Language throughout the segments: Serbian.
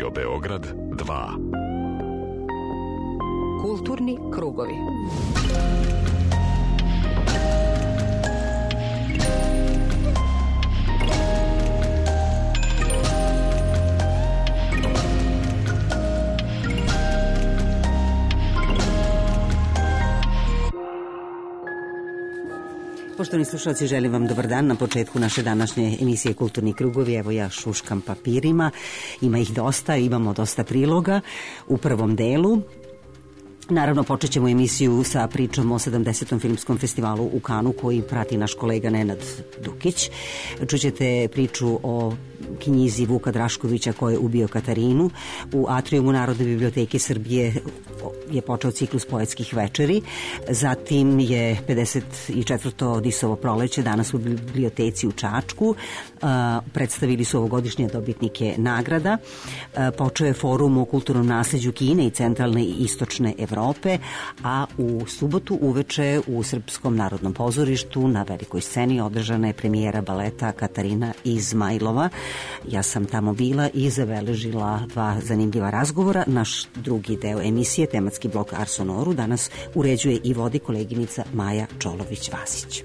Radio Beograd 2. Kulturni krugovi. Poštovani slušalci, želim vam dobar dan na početku naše današnje emisije Kulturni krugovi. Evo ja šuškam papirima, ima ih dosta, imamo dosta priloga u prvom delu. Naravno, počet ćemo emisiju sa pričom o 70. filmskom festivalu u Kanu koji prati naš kolega Nenad Dukić. Čućete priču o knjizi Vuka Draškovića Ko je ubio Katarinu. U atrijumu Narodne biblioteke Srbije je počeo ciklus poetskih večeri. Zatim je 54. Disovo proleće danas u biblioteci u Čačku. Predstavili su ovogodišnje dobitnike nagrada. Počeo je forum o kulturnom nasleđu Kine i centralne i istočne Evrope, a u subotu uveče u Srpskom narodnom pozorištu na velikoj sceni održana je premijera baleta Katarina Izmajlova. Ja sam tamo bila i zabeležila dva zanimljiva razgovora. Naš drugi deo emisije, tematski blok Arsonoru, danas uređuje i vodi koleginica Maja Čolović-Vasić.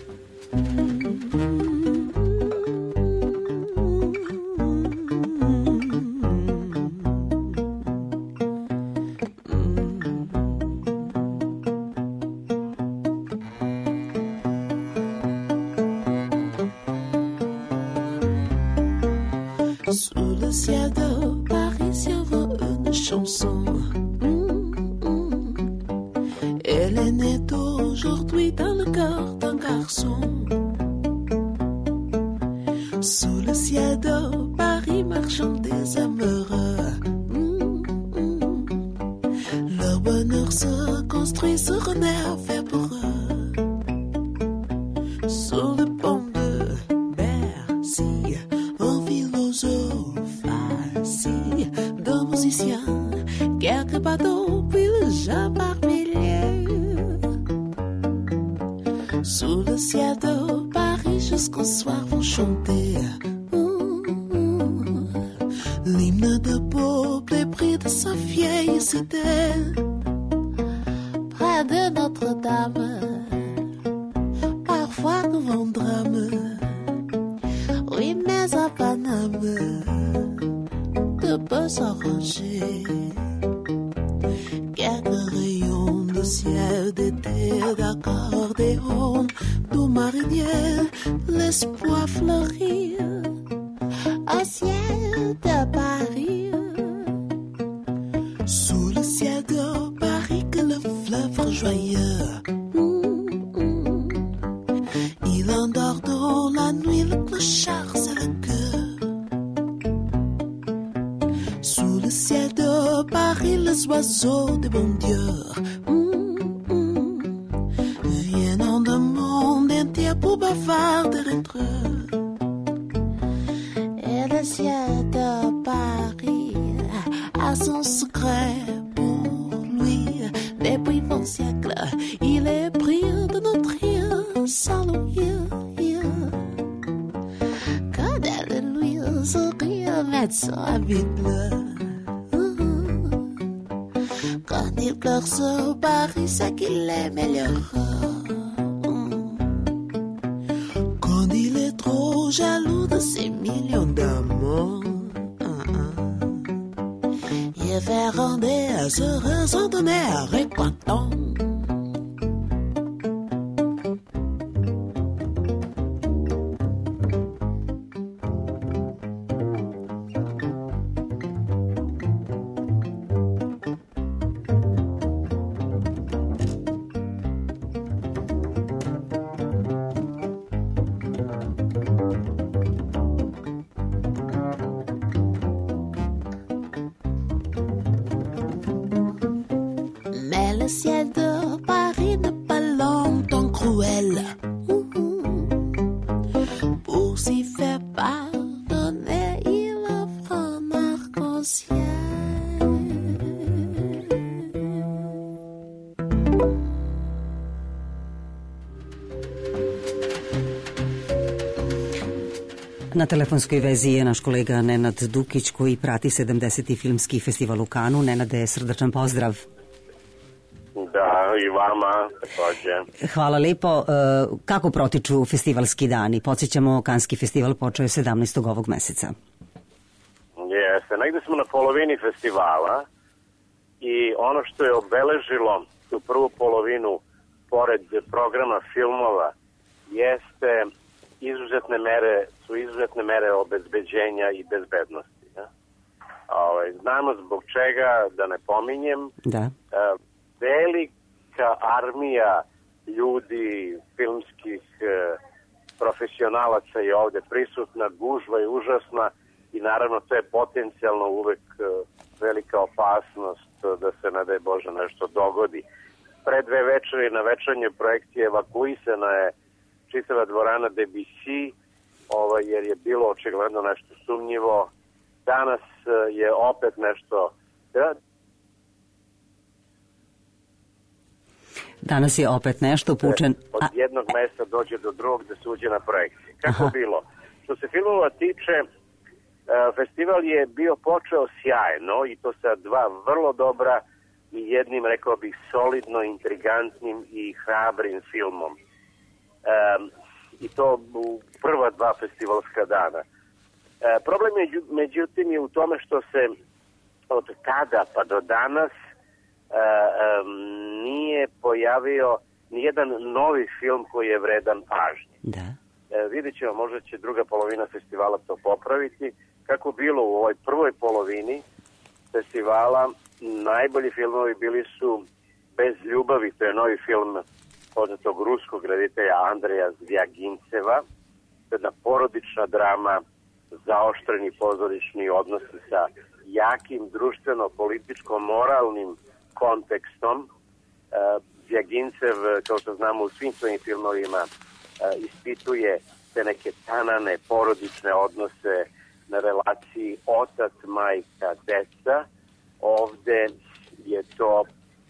Na telefonskoj vezi je naš kolega Nenad Dukić koji prati 70. filmski festival u Kanu. Nenade, srdačan pozdrav. Da, i vama takođe. Hvala lepo. Kako protiču festivalski dani? Podsjećamo, Kanski festival počeo je 17. ovog meseca. Jeste, negde smo na polovini festivala i ono što je obeležilo tu prvu polovinu pored programa filmova jeste izuzetne mere obezbeđenja i bezbednosti. Znamo zbog čega, da ne pominjem. Da. Velika armija ljudi, filmskih profesionalaca je ovde prisutna, gužva je užasna i naravno to je potencijalno uvek velika opasnost da se, ne daj Bože, nešto dogodi. Pre 2 večeri na večernjoj projekcije evakuisana je čitava dvorana DBC, jer je bilo očigledno nešto sumnjivo. Danas je opet nešto... Danas je opet nešto upućen... Od jednog mesta dođe do drugog da se uđe na projekciji. Kako bilo? Što se filmova tiče, festival je bio počeo sjajno i to sa 2 vrlo dobra i jednim, rekao bih, solidno, intrigantnim i hrabrim filmom. I to u prva 2 festivalska dana. Problem je, međutim, je u tome što se od tada pa do danas nije pojavio nijedan novi film koji je vredan pažnje. Da. Vidjet ćemo, možda će druga polovina festivala to popraviti. Kako bilo u ovoj prvoj polovini festivala, najbolji filmovi bili su Bez ljubavi, to je novi film poznatog ruskog reditelja Andreja Zvjagintseva. To je jedna porodična drama, zaoštreni pozorišni odnosi sa jakim društveno-političko-moralnim kontekstom. Zvjagintsev, kao što znamo, u svim svojim filmovima ispituje te neke tanane porodične odnose na relaciji otac, majka, deca. Ovde je to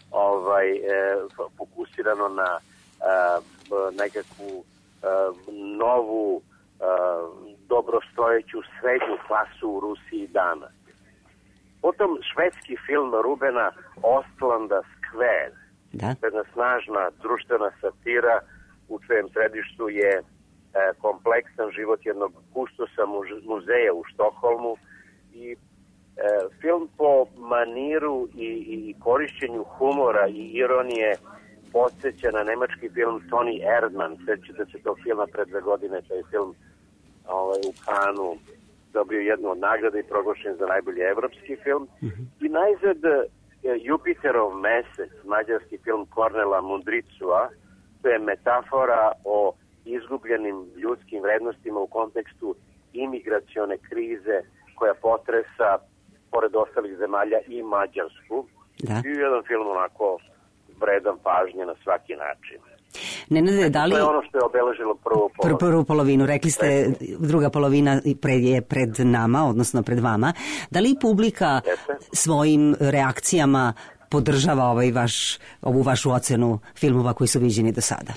fokusirano na nekakvu novu dobrostojeću srednju klasu u Rusiji danas. Potom švedski film Rubena Ostlanda Skver. Da. Jedna snažna društvena satira u čijem središtu je kompleksan život jednog kustosa muzeja u Štokholmu i film po maniru i korišćenju humora i ironije podsjeća na nemački film Toni Erdmann. Sećate se tog filma pre 2 godine, taj film u Kanu dobio jednu od nagrada i proglašen za najbolji evropski film. I najzad Jupiterov mesec, mađarski film Kornela Mundricua, to je metafora o izgubljenim ljudskim vrednostima u kontekstu imigracione krize koja potresa, pored ostalih zemalja, i Mađarsku. Da. I jedan film onako vredan pažnje na svaki način. Nenade, da li... To je ono što je obeležilo prvu polovinu. Rekli ste, druga polovina je pred nama, odnosno pred vama. Da li publika svojim reakcijama podržava ovu vašu ocenu filmova koji su viđeni do sada?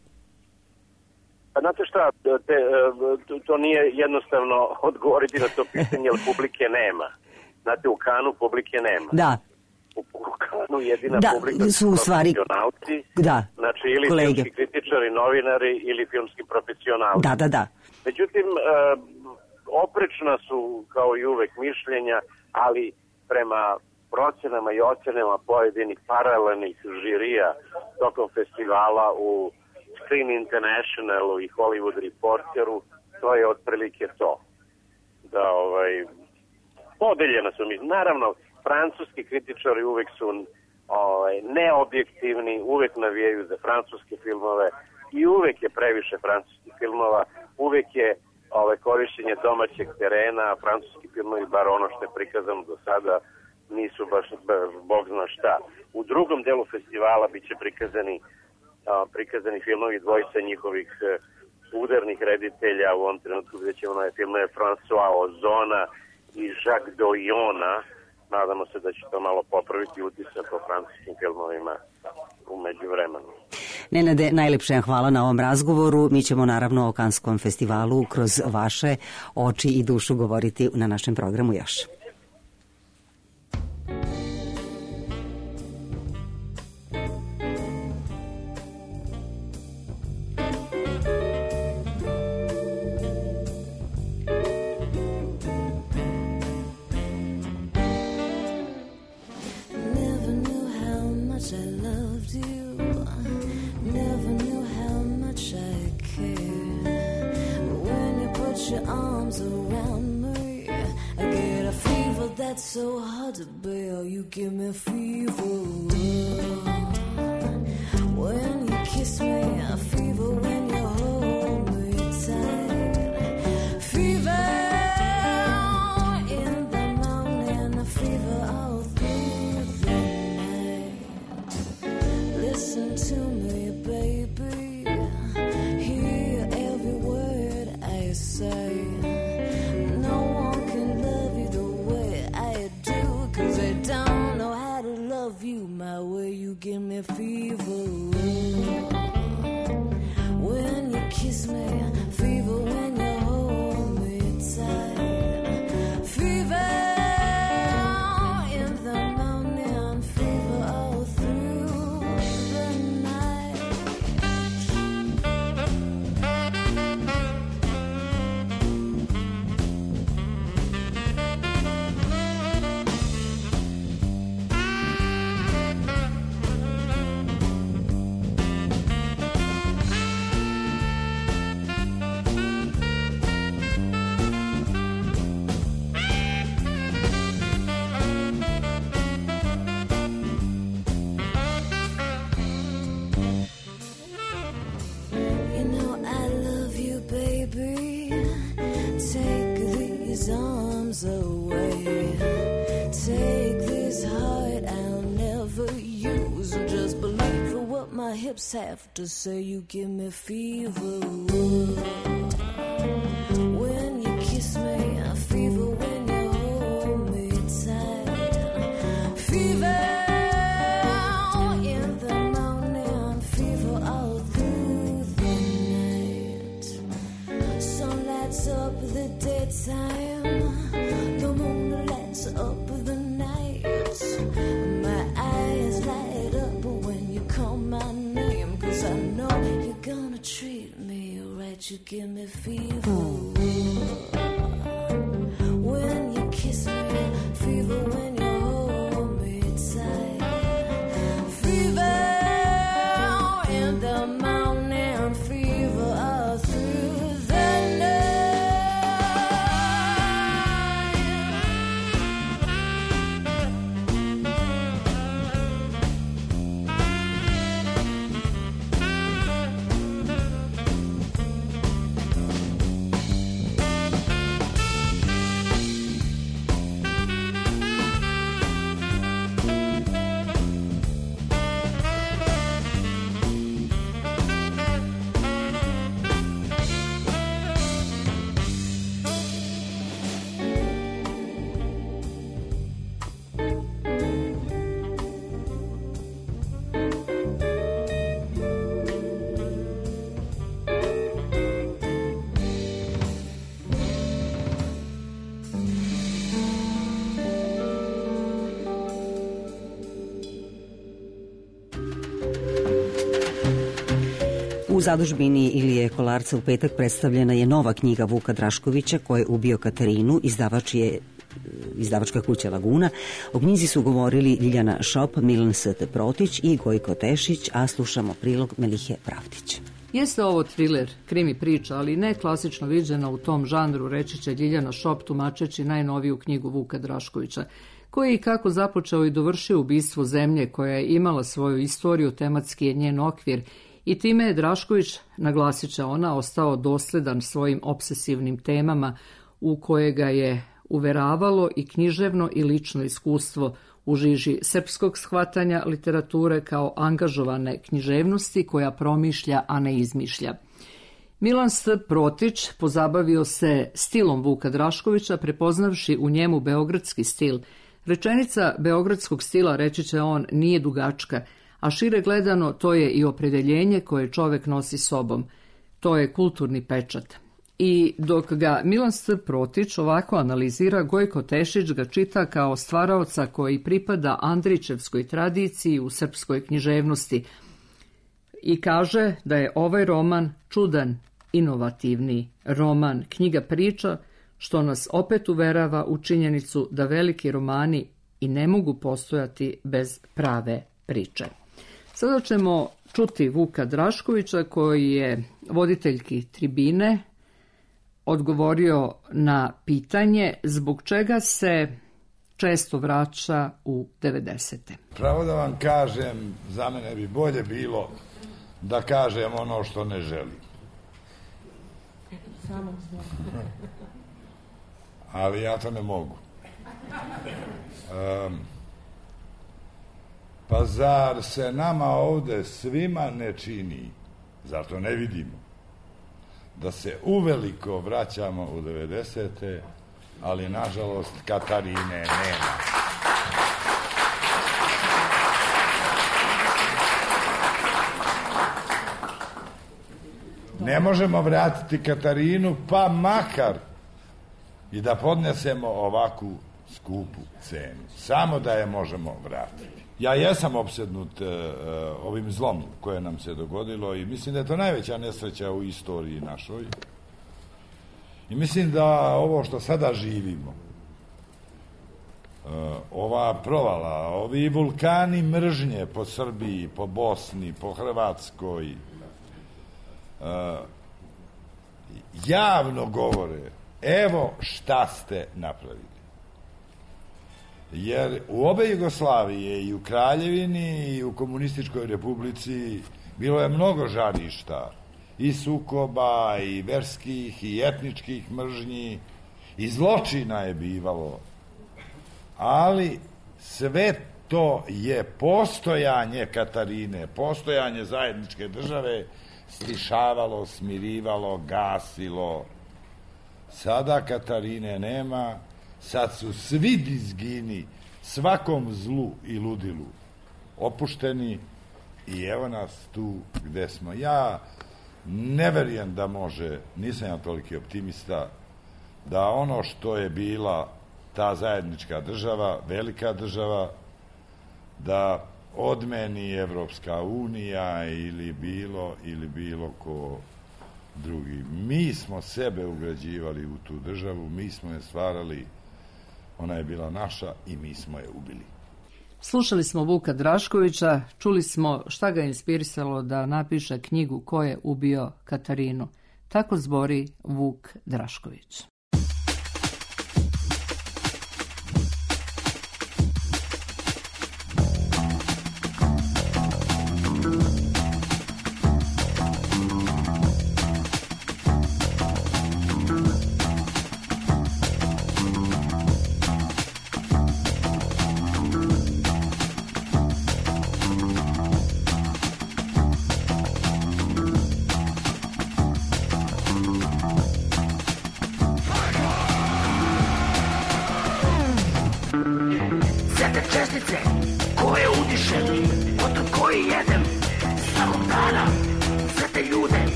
Znate šta, to nije jednostavno odgovoriti na to pitanje, jer publike nema. Znate, u Kanu publike nema. Da. U Kanu jedina publika su profesionalci, znači ili kolege, filmski kritičari, novinari ili filmski profesionalci. Da. Međutim, oprečna su kao i uvek mišljenja, ali prema procenama i ocenama pojedinih paralelnih žirija tokom festivala u Screen Internationalu i Hollywood Reporteru, to je otprilike to. Da, podeljena su mi. Naravno, francuski kritičari uvek su neobjektivni, uvek navijaju za francuske filmove i uvek je previše francuskih filmova, uvek je korišćenje domaćeg terena, francuski filmovi, bar ono što je prikazano do sada, nisu baš bog zna šta. U drugom delu festivala biće prikazani filmovi dvojica njihovih udarnih reditelja, u ovom trenutku gdje ćemo nove filmove François Ozona i Jacques Doyona. Nadamo se da će to malo popraviti utisak o francuskim filmovima u međuvremenu. Nenade, najlepše hvala na ovom razgovoru. Mi ćemo naravno o Kanskom festivalu kroz vaše oči i dušu govoriti na našem programu još. So hard to bear, you give me fever. When you kiss me, I fever when you hold me tight. Fever in the morning, fever all through the night. Listen to me, baby, hear every word I say. My way, you give me fever. When you kiss me, fever when you hold me tight. Fever in the morning, fever all through the night. Arms away, take this heart I'll never use. Just believe what my hips have to say. You give me fever. When you kiss me, I fever when you hold me tight. Fever in the morning, fever all through the night. Sun lights up the daytime, the moon lights up the night. My eyes light up when you call my name, 'cause I know you're gonna treat me right. You give me fever. When you kiss me, fever when you hold me tight. Fever in the morning, fever all through the night. U zadužbini Ilije Kolarca u petak predstavljena je nova knjiga Vuka Draškovića Ko je ubio Katarinu, izdavačka kuća Laguna. O knjizi su govorili Ljiljana Šop, Milan S.T. Protić i Gojko Tešić, a slušamo prilog Melihe Pravdić. Jeste ovo triler, krimi priča, ali ne klasično viđena u tom žanru, reći će Ljiljana Šop tumačeći najnoviju knjigu Vuka Draškovića, koji je i kako započeo i dovršio ubistvo zemlje koja je imala svoju istoriju, tematski je njen okvir i time je Drašković, naglasit će ona, ostao dosledan svojim obsesivnim temama u koje ga je uveravalo i književno i lično iskustvo u žiži srpskog shvatanja literature kao angažovane književnosti koja promišlja, a ne izmišlja. Milan S. Protić pozabavio se stilom Vuka Draškovića, prepoznavši u njemu beogradski stil. Rečenica beogradskog stila, reći će on, nije dugačka, a šire gledano to je i opredeljenje koje čovek nosi sobom. To je kulturni pečat. I dok ga Milan S. Protić ovako analizira, Gojko Tešić ga čita kao stvaraoca koji pripada Andrićevskoj tradiciji u srpskoj književnosti i kaže da je ovaj roman čudan, inovativni roman, knjiga priča, što nas opet uverava u činjenicu da veliki romani i ne mogu postojati bez prave priče. Sada ćemo čuti Vuka Draškovića, koji je voditeljki tribine odgovorio na pitanje zbog čega se često vraća u 90. Pravo da vam kažem, za mene bi bolje bilo da kažem ono što ne želim. Ali ja to ne mogu. Pa zar se nama ovde svima ne čini, zato ne vidimo, da se uveliko vraćamo u 90. ali nažalost Katarine nema. Ne možemo vratiti Katarinu, pa makar i da podnesemo ovakvu skupu cenu. Samo da je možemo vratiti. Ja jesam opsednut ovim zlom koje nam se dogodilo i mislim da je to najveća nesreća u istoriji našoj. I mislim da ovo što sada živimo, ova provala, ovi vulkani mržnje po Srbiji, po Bosni, po Hrvatskoj, javno govore, evo šta ste napravili. Jer u obe Jugoslavije, i u Kraljevini i u Komunističkoj republici, bilo je mnogo žarišta, i sukoba, i verskih, i etničkih mržnji, i zločina je bivalo. Ali sve to je postojanje Katarine, postojanje zajedničke države stišavalo, smirivalo, gasilo. Sada Katarine nema, sad su svi dizgini svakom zlu i ludilu opušteni i evo nas tu gde smo. Ja ne verujem da može, nisam ja toliki optimista, da ono što je bila ta zajednička država, velika država, da odmeni Evropska unija ili bilo ko drugi. Mi smo sebe ugrađivali u tu državu, mi smo je stvarali, ona je bila naša i mi smo je ubili. Slušali smo Vuka Draškovića, čuli smo šta ga je inspirisalo da napiše knjigu Ko je ubio Katarinu. Tako zbori Vuk Drašković.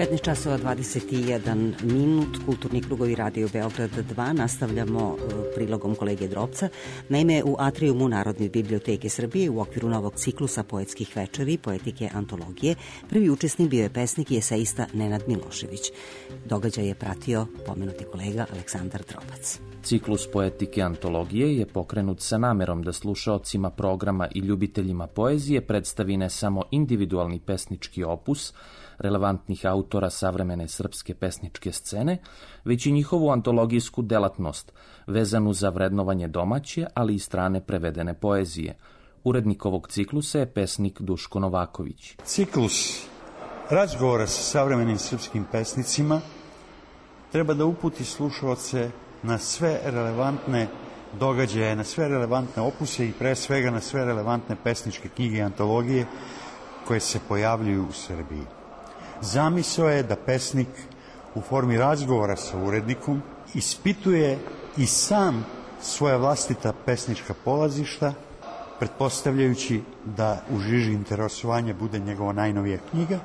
15 časova 21 minut, Kulturni krugovi Radio Beograd 2. Nastavljamo prilogom kolege Drobca. Naime, u atrijumu Narodne biblioteke Srbije u okviru novog ciklusa poetskih večeri, poetike antologije, prvi učesnik bio je pesnik i eseista Nenad Milošević. Događaj je pratio pomenuti kolega Aleksandar Drobac. Ciklus poetike antologije je pokrenut sa namerom da slušaocima programa i ljubiteljima poezije predstavi ne samo individualni pesnički opus relevantnih autora savremene srpske pesničke scene, već i njihovu antologijsku delatnost, vezanu za vrednovanje domaće, ali i strane prevedene poezije. Urednik ovog ciklusa je pesnik Duško Novaković. Ciklus razgovora sa savremenim srpskim pesnicima treba da uputi slušaoce na sve relevantne događaje, na sve relevantne opuse i pre svega na sve relevantne pesničke knjige i antologije koje se pojavljuju u Srbiji. Zamisao je da pesnik u formi razgovora sa urednikom ispituje i sam svoja vlastita pesnička polazišta, pretpostavljajući da u žiži interesovanja bude njegova najnovija knjiga,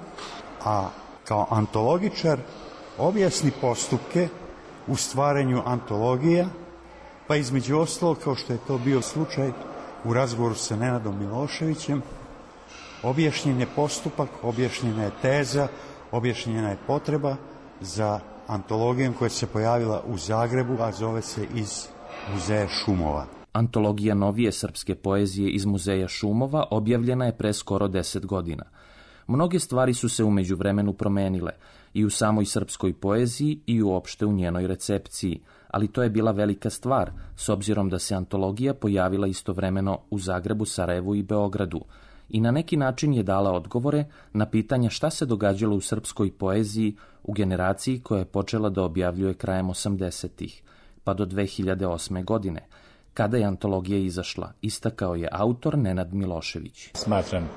a kao antologičar objasni postupke u stvaranju antologija, pa između ostalog, kao što je to bio slučaj u razgovoru sa Nenadom Miloševićem, objašnjen je postupak, objašnjena je teza, objašnjena je potreba za antologijom koja se pojavila u Zagrebu, a zove se iz Muzeja Šumova. Antologija novije srpske poezije iz Muzeja Šumova objavljena je pre skoro 10 godina. Mnoge stvari su se u međuvremenu promenile, i u samoj srpskoj poeziji i uopšte u njenoj recepciji, ali to je bila velika stvar, s obzirom da se antologija pojavila istovremeno u Zagrebu, Sarajevu i Beogradu, i na neki način je dala odgovore na pitanja šta se događalo u srpskoj poeziji u generaciji koja je počela da objavljuje krajem 80-ih, pa do 2008. godine. Kada je antologija izašla, istakao je autor Nenad Milošević. Smatram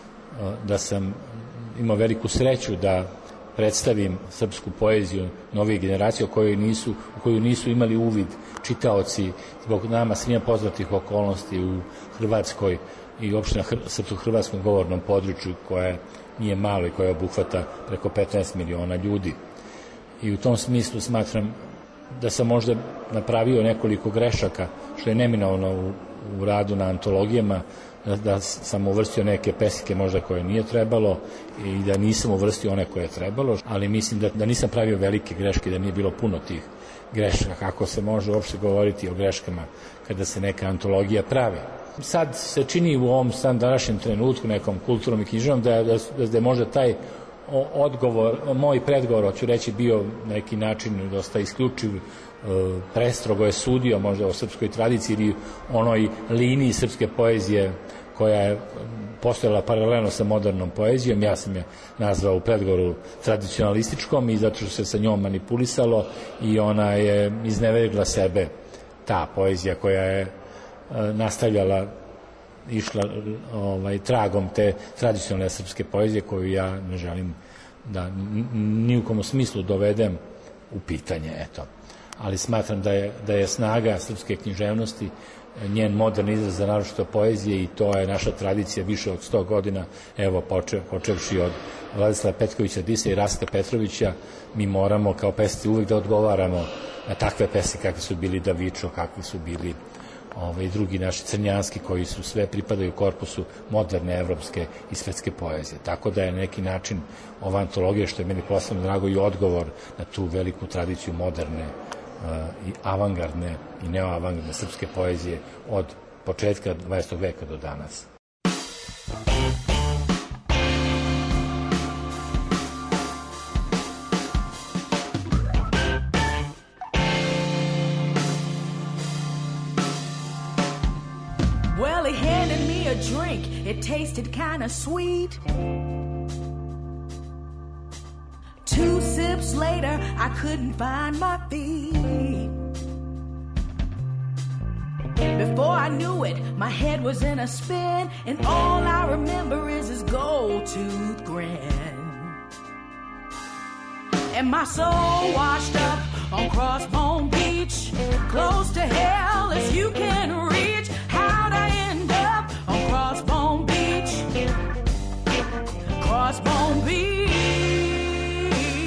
da sam imao veliku sreću da predstavim srpsku poeziju novih generacija u koju nisu imali uvid čitaoci zbog nama svima poznatih okolnosti u Hrvatskoj i uopšte na srpsko-hrvatskom govornom području koje nije malo i koje obuhvata preko 15 miliona ljudi. I u tom smislu smatram da sam možda napravio nekoliko grešaka, što je neminovno u radu na antologijama, da sam uvrstio neke pesnike možda koje nije trebalo i da nisam uvrstio one koje je trebalo, ali mislim da nisam pravio velike greške, da nije bilo puno tih grešaka, kako se može uopšte govoriti o greškama kada se neka antologija pravi. Sad se čini u ovom današnjem trenutku, nekom kulturnom i književnom, da je možda taj odgovor, moj predgovor, hoću reći, bio neki način dosta isključiv, prestrogo je sudio možda o srpskoj tradiciji ili onoj liniji srpske poezije koja je postojala paralelno sa modernom poezijom. Ja sam je nazvao u predgovoru tradicionalističkom i zato što se sa njom manipulisalo i ona je izneverila sebe, ta poezija koja je nastavljala, išla tragom te tradicionalne srpske poezije koju ja ne želim da ni u kom smislu dovedem u pitanje, eto. Ali smatram da je snaga srpske književnosti njen moderni izraz za naročito poezije i to je naša tradicija više od 100 godina, evo počevši od Vladislava Petkovića Disa i Rastka Petrovića, mi moramo kao pesnici uvek da odgovaramo na takve pesme kakvi su bili Davičo, kakvi su bili i drugi naši crnjanski koji su sve pripadaju korpusu moderne evropske i svetske poezije. Tako da je na neki način ova antologija, što je meni posebno drago, i odgovor na tu veliku tradiciju moderne i avangardne i neoavangardne srpske poezije od početka 20. veka do danas. Well, he handed me a drink, it tasted kind of sweet. 2 sips later, I couldn't find my feet. Before I knew it, my head was in a spin, and all I remember is his gold-tooth grin. And my soul washed up on Crossbone Beach, close to hell as you can reach. How'd I end up on Crossbone Beach? Crossbone Beach.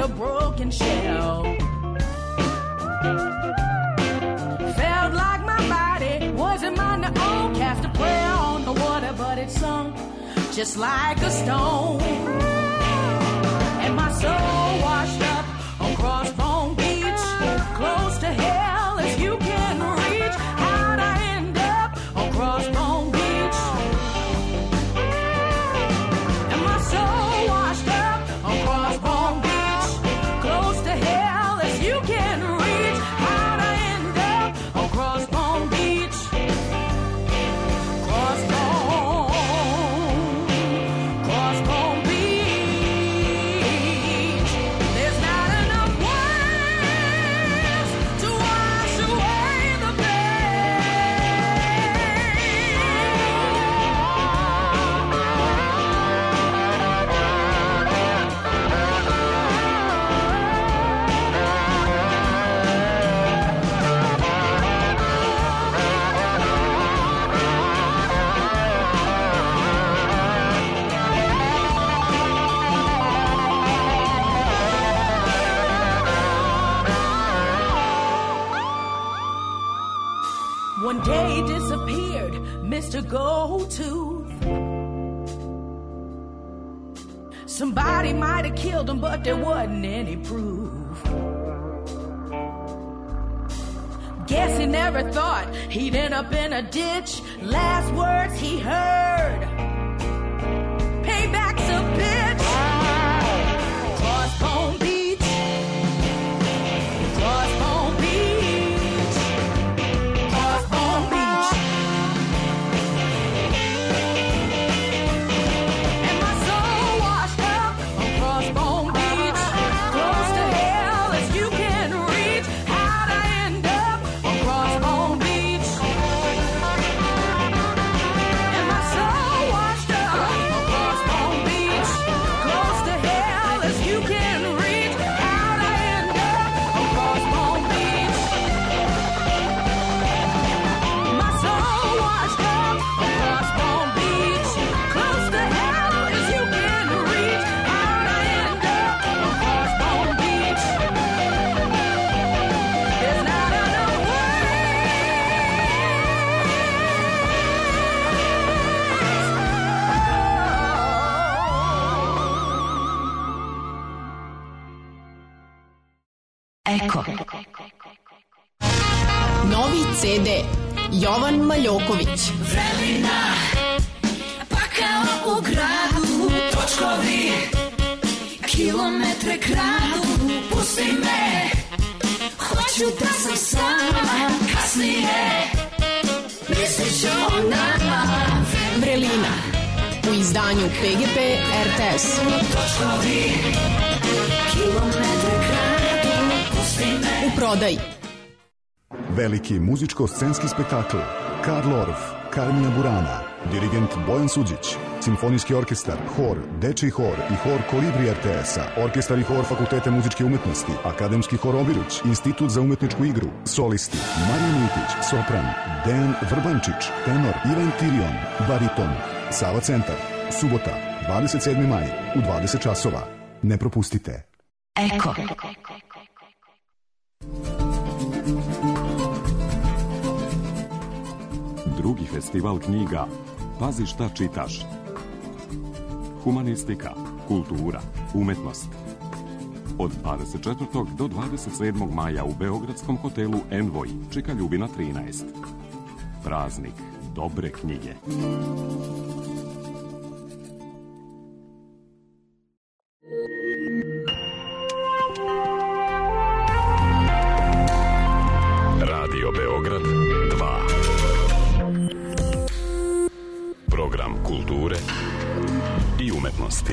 a broken shell. Felt like my body wasn't mine to own. Cast a prayer on the water, but it sunk just like a stone. And my soul washed up on Crossbone Beach, close to hell as you can reach. How'd I end up on Crossbone Beach? And my soul washed up on Crossbone Beach, close to hell as you can reach. How'd I end up on Crossbone Beach? Crossbone Beach. There's not enough waves to wash away the One day disappeared Mr. Goldtooth. Somebody might have killed him, but there wasn't any proof. Guess he never thought he'd end up in a ditch. Last words he heard, payback's a bitch. Crossbone Beach, Crossbone Beach, Crossbone Beach. And my soul washed up on Crossbone Beach, close to hell as you can reach. How'd I end up on Crossbone Beach? And my soul washed up on Crossbone Beach, close to hell as you can reach. How'd I end up on Crossbone Beach? My soul washed up on Crossbone Beach, close to hell as you can reach. How'd I end up on Crossbone Beach? There's not enough Eko. Novi CD Jovan Maljoković. vremena, pa kao u gradu, točkovi, kilometre kradu, pusti me, hoću da sam sama, kasnije, mislit ću o nama. Vrelina u izdanju PGP RTS. Točkovi, kilometre kradu, pusti me. U prodaji. Veliki muzičko-scenski spektakl Karl Orff, Carmina Burana, dirigent Bojan Suđić, simfonijski orkestar, hor, dečiji hor i hor Kolibri RTS-a, orkestar i hor Fakulteta muzičke umetnosti, akademski hor Obiruć, institut za umetničku igru, solisti Marija Militić, sopran, Dejan Vrbančić, tenor, Ivan Tirion, bariton, Sava Centar, subota, 27. maj, u 20 časova. Ne propustite. Eko. Drugi festival knjiga Pazi šta čitaš. Humanistika, kultura, umetnost. Od 24. do 27. maja u beogradskom hotelu Envoj, Čika Ljubina 13. Praznik dobre knjige. Radio Beograd 2. Program kulture i umetnosti.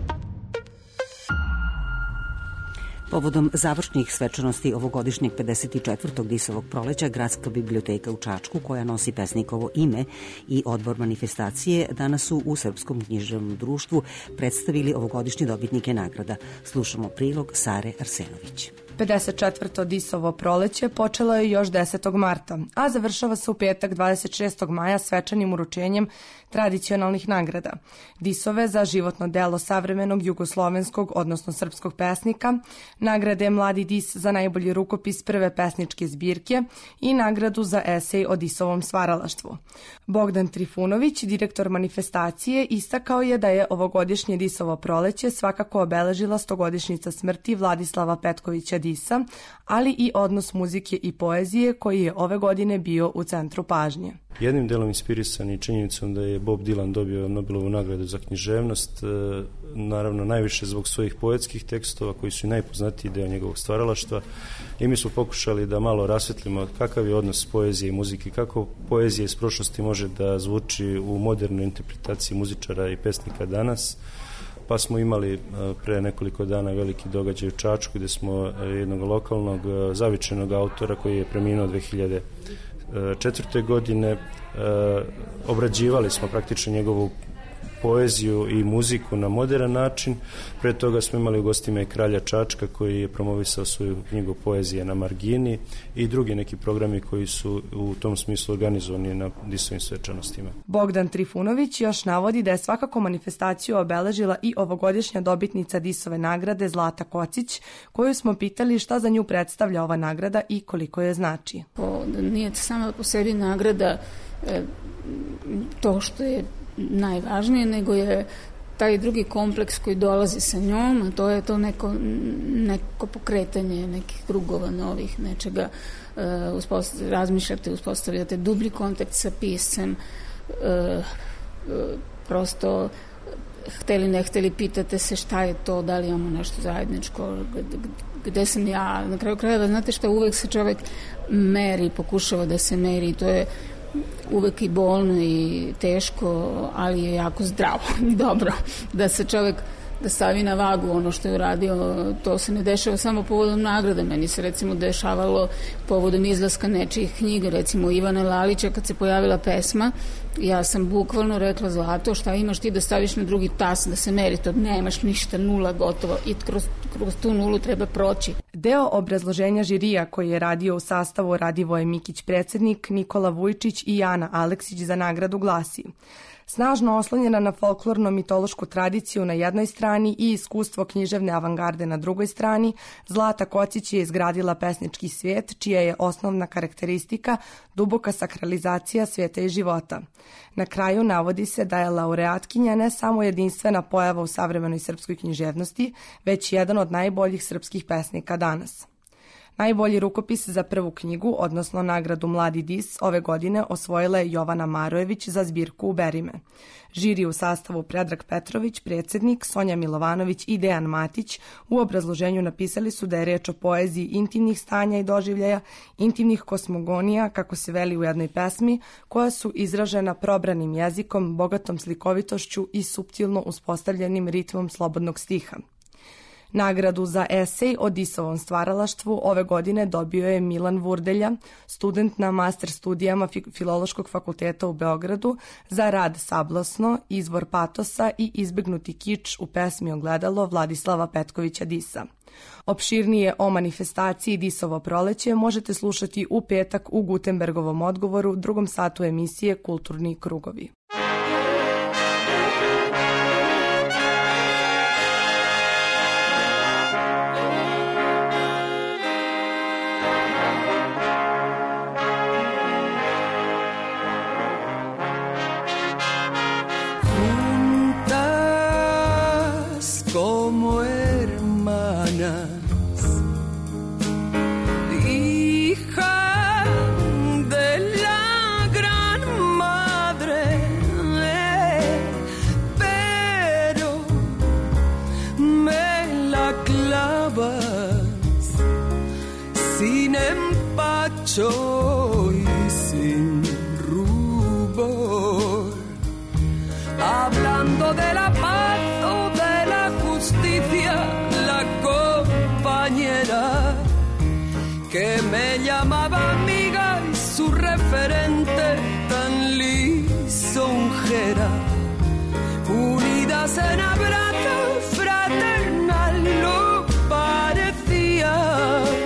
Povodom završnih svečanosti ovogodišnjeg 54. Disovog proleća, Gradska biblioteka u Čačku, koja nosi pesnikovo ime i odbor manifestacije, danas su u Srpskom književnom društvu predstavili ovogodišnje dobitnike nagrada. Slušamo prilog Sare Arsenović. 54. Disovo proleće počelo je još 10. marta, a završava se u petak 26. maja svečanim uručenjem tradicionalnih nagrada. Disove za životno delo savremenog jugoslovenskog, odnosno srpskog pesnika, nagrade Mladi Dis za najbolji rukopis prve pesničke zbirke i nagradu za esej o Disovom stvaralaštvu. Bogdan Trifunović, direktor manifestacije, istakao je da je ovogodišnje Disovo proleće svakako obeležila 100-godišnjica smrti Vladislava Petkovića Disa, ali i odnos muzike i poezije koji je ove godine bio u centru pažnje. Jednim delom inspirisan i činjenicom da je Bob Dylan dobio Nobelovu nagradu za književnost, naravno najviše zbog svojih poetskih tekstova koji su i najpoznatiji deo njegovog stvaralaštva, i mi smo pokušali da malo rasvetlimo kakav je odnos poezije i muzike, kako poezija iz prošlosti može da zvuči u modernoj interpretaciji muzičara i pesnika danas. Pa smo imali pre nekoliko dana veliki događaj u Čačku gde smo jednog lokalnog zavičajnog autora koji je preminuo 2004. godine obrađivali smo praktično njegovu poeziju i muziku na modern način. Pre toga smo imali u gostima i kralja Čačka koji je promovisao svoju knjigu Poezije na margini i drugi neki programi koji su u tom smislu organizovani na Disovim svečanostima. Bogdan Trifunović još navodi da je svakako manifestaciju obeležila i ovogodišnja dobitnica Disove nagrade Zlata Kocić, koju smo pitali šta za nju predstavlja ova nagrada i koliko je znači. Nije sama po sebi nagrada to što je najvažnije, nego je taj drugi kompleks koji dolazi sa njom, a to je to neko pokretanje nekih krugova novih, nečega, razmišljate, uspostavljate dublji kontakt sa piscem, prosto hteli ne hteli pitate se šta je to, da li imamo nešto zajedničko, gde sam ja, na kraju krajeva, znate šta, uvek se čovek meri, pokušava da se meri, to je uvek i bolno i teško, ali je jako zdravo i dobro da se čovek da stavi na vagu ono što je uradio. To se ne dešava samo povodom nagrada, meni se recimo dešavalo povodom izlaska nečijih knjiga, recimo Ivana Lalića kad se pojavila pesma, ja sam bukvalno rekla Zlato, šta imaš ti da staviš na drugi tas, da se meri to, nemaš ništa, nula, gotovo, i kroz tu nulu treba proći. Deo obrazloženja žirija koji je radio u sastavu Radivoje Mikić predsednik, Nikola Vujčić i Jana Aleksić za nagradu glasi: snažno oslonjena na folklorno-mitološku tradiciju na jednoj strani i iskustvo književne avangarde na drugoj strani, Zlata Kocić je izgradila pesnički svijet, čija je osnovna karakteristika duboka sakralizacija svijeta i života. Na kraju navodi se da je laureatkinja ne samo jedinstvena pojava u savremenoj srpskoj književnosti, već jedan od najboljih srpskih pesnika danas. Najbolji rukopis za prvu knjigu, odnosno nagradu Mladi Dis, ove godine osvojila je Jovana Marojević za zbirku Uberime. Žiri u sastavu Predrag Petrović, predsjednik, Sonja Milovanović i Dejan Matić u obrazloženju napisali su da je reč o poeziji intimnih stanja i doživljaja, intimnih kosmogonija, kako se veli u jednoj pesmi, koja su izražena probranim jezikom, bogatom slikovitošću i suptilno uspostavljenim ritmom slobodnog stiha. Nagradu za esej o Disovom stvaralaštvu ove godine dobio je Milan Vurdelja, student na master studijama Filološkog fakulteta u Beogradu, za rad Sablasno, Izvor patosa i Izbegnuti kič u pesmi Ogledalo Vladislava Petkovića Disa. Opširnije o manifestaciji Disovo proleće možete slušati u petak u Gutenbergovom odgovoru, drugom satu emisije Kulturni krugovi. Como hermanas, hija de la gran madre, pero me la clavas sin empacho y sin rubor, hablando de la paz o de la justicia, la compañera que me llamaba amiga y su referente tan lisonjera, unidas en abrazo fraternal, no parecía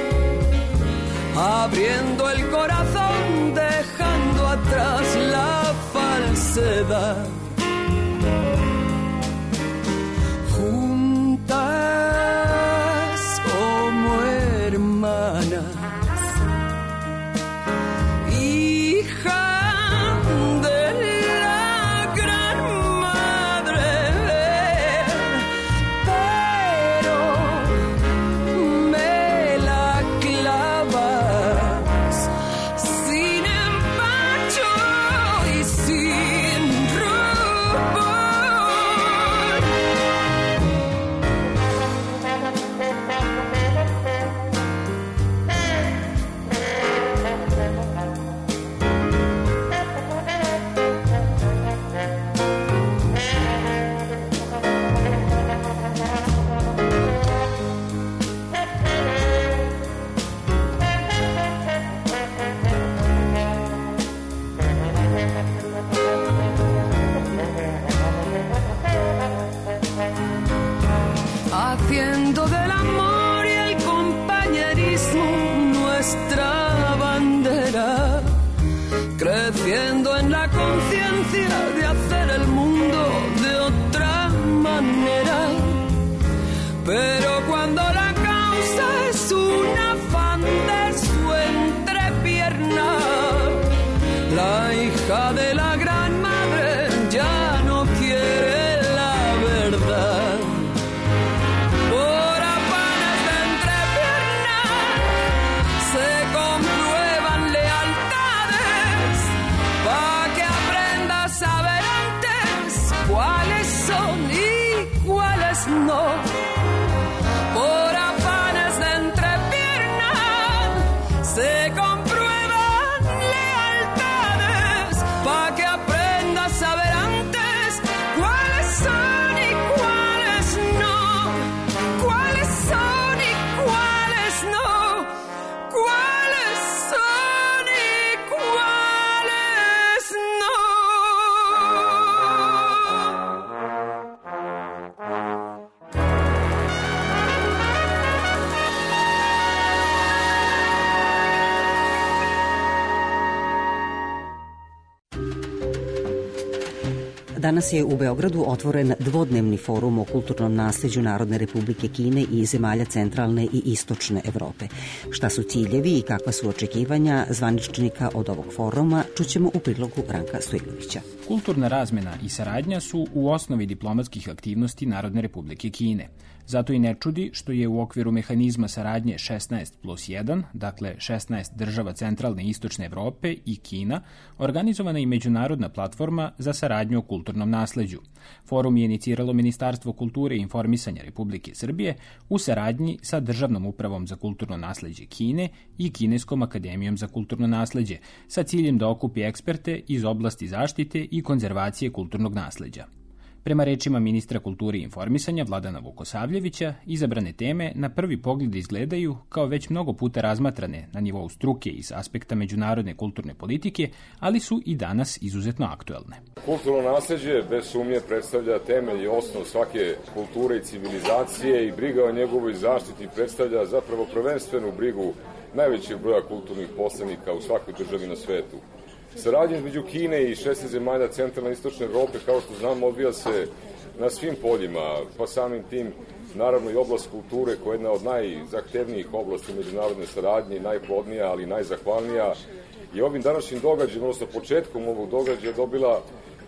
haciendo del amor y el compañerismo nuestra bandera, creciendo en la conciencia de hacer el mundo de otra manera. Pero cuando la causa es un afán de su entrepierna, la hija de la gran madre ya no quiere la verdad. Por afanes de entrepierna se comprueban lealtades, pa' que aprendas a ver antes cuáles son y cuáles no. Por afanes de entrepierna se comprueban lealtades, pa' que aprendas a ver antes cuáles son y cuáles no, cuáles son y cuáles no, cuáles son y cuáles no. Danas je u Beogradu otvoren dvodnevni forum o kulturnom nasleđu Narodne Republike Kine i zemalja centralne i istočne Evrope. Šta su ciljevi i kakva su očekivanja zvaničnika od ovog foruma, čućemo u prilogu Ranka Stojlovića. Kulturna razmena i saradnja su u osnovi diplomatskih aktivnosti Narodne Republike Kine. Zato i ne čudi što je u okviru mehanizma saradnje 16+1, dakle 16 država centralne i istočne Evrope i Kina, organizovana i međunarodna platforma za saradnju o kulturnom nasleđu. Forum je iniciralo Ministarstvo kulture i informisanja Republike Srbije u saradnji sa Državnom upravom za kulturno nasleđe Kine i Kineskom akademijom za kulturno nasleđe, sa ciljem da okupi eksperte iz oblasti zaštite i konzervacije kulturnog nasleđa. Prema rečima ministra kulture i informisanja Vladana Vukosavljevića, izabrane teme na prvi pogled izgledaju kao već mnogo puta razmatrane na nivou struke i s aspekta međunarodne kulturne politike, ali su i danas izuzetno aktuelne. Kulturno nasleđe bez sumnje predstavlja temelj i osnov svake kulture i civilizacije i briga o njegovoj zaštiti predstavlja zapravo prvenstvenu brigu najvećeg broja kulturnih poslanika u svakoj državi na svetu. Saradnja između Kine i 16 zemalja centralne i istočne Evrope, kao što znamo, odvija se na svim poljima, pa samim tim naravno i oblast kulture koja je jedna od najzahtevnijih oblasti međunarodne saradnje, najplodnija, ali i najzahvalnija. I ovim današnjim događajem, odnosno početkom ovog događaja, dobila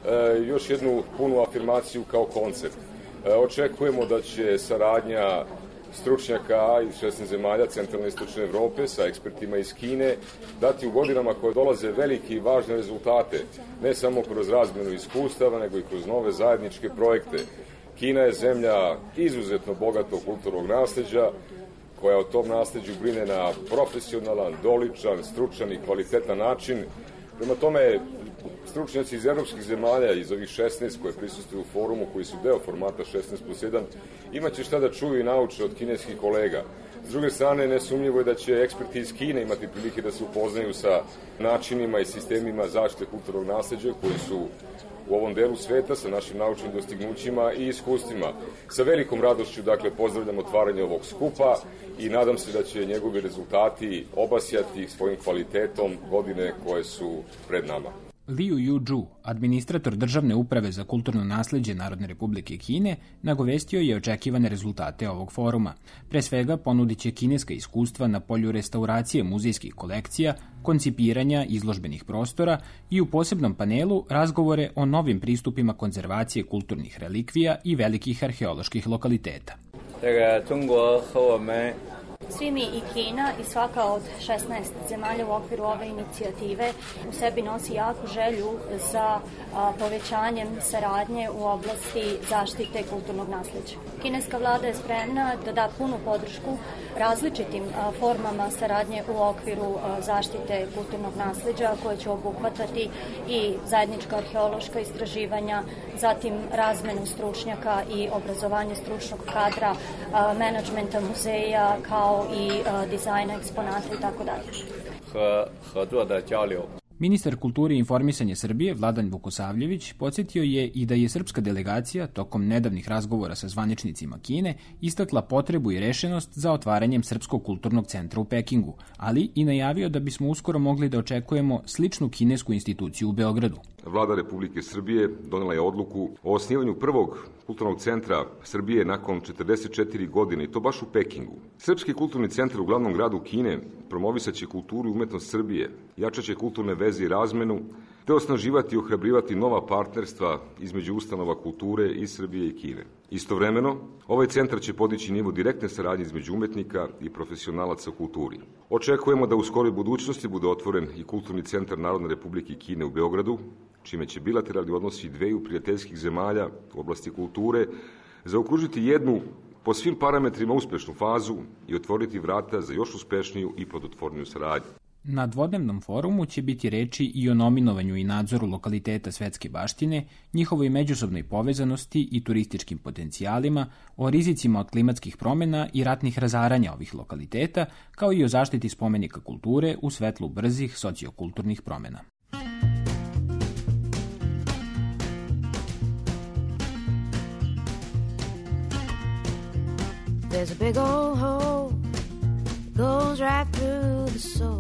još jednu punu afirmaciju kao koncept. Očekujemo da će saradnja stručnjaka iz 16 zemalja centralne i istočne Evrope sa ekspertima iz Kine dati u godinama koje dolaze velike i važne rezultate, ne samo kroz razmjenu iskustava, nego i kroz nove zajedničke projekte. Kina je zemlja izuzetno bogatog kulturnog nasleđa, koja o tom nasleđu brine na profesionalan, doličan, stručan i kvalitetan način. Prema tome, stručnjaci iz evropskih zemalja, iz ovih 16 koje prisustuju u forumu, koji su deo formata 16+1, imaće šta da čuju i nauče od kineskih kolega. S druge strane, nesumnjivo je da će eksperti iz Kine imati prilike da se upoznaju sa načinima i sistemima zaštite kulturnog nasleđa koji su u ovom delu sveta sa našim naučnim dostignućima i iskustvima. Sa velikom radošću, dakle, pozdravljam otvaranje ovog skupa i nadam se da će njegovi rezultati obasjati svojim kvalitetom godine koje su pred nama. Liu Yuzhu, administrator Državne uprave za kulturno nasleđe Narodne Republike Kine, nagovestio je očekivane rezultate ovog foruma. Pre svega ponudit će kineska iskustva na polju restauracije muzejskih kolekcija, koncipiranja izložbenih prostora i u posebnom panelu razgovore o novim pristupima konzervacije kulturnih relikvija i velikih arheoloških lokaliteta. Svi mi i Kina i svaka od 16 zemalja u okviru ove inicijative u sebi nosi jaku želju za povećanjem saradnje u oblasti zaštite kulturnog nasleđa. Kineska vlada je spremna da da punu podršku različitim formama saradnje u okviru zaštite kulturnog nasleđa koje će obuhvatati i zajednička arheološka istraživanja, zatim razmenu stručnjaka i obrazovanje stručnog kadra, menadžmenta muzeja kao i dizajna eksponata i tako dalje. Ministar kulture i informisanja Srbije, Vladan Vukosavljević, podsjetio je i da je srpska delegacija, tokom nedavnih razgovora sa zvaničnicima Kine, istakla potrebu i rešenost za otvaranjem Srpskog kulturnog centra u Pekingu, ali i najavio da bismo uskoro mogli da očekujemo sličnu kinesku instituciju u Beogradu. Vlada Republike Srbije donela je odluku o osnivanju prvog kulturnog centra Srbije nakon 44 godine, i to baš u Pekingu. Srpski kulturni centar u glavnom gradu Kine promovisaće kulturu i umetnost Srbije, jačaće kulturne veze i razmenu, te osnaživati i ohrabrivati nova partnerstva između ustanova kulture iz Srbije i Kine. Istovremeno, ovaj centar će podići nivo direktne saradnje između umetnika i profesionalaca u kulturi. Očekujemo da u skoroj budućnosti bude otvoren i Kulturni centar Narodne Republike Kine u Beogradu, čime će bilateralni odnosi dveju prijateljskih zemalja u oblasti kulture zaokružiti jednu po svim parametrima uspešnu fazu i otvoriti vrata za još uspešniju i plodotvorniju saradnju. Na dvodnevnom forumu će biti reči i o nominovanju i nadzoru lokaliteta svetske baštine, njihovoj međusobnoj povezanosti i turističkim potencijalima, o rizicima od klimatskih promjena i ratnih razaranja ovih lokaliteta, kao i o zaštiti spomenika kulture u svetlu brzih sociokulturnih promjena. There's a big old hole goes right through the soul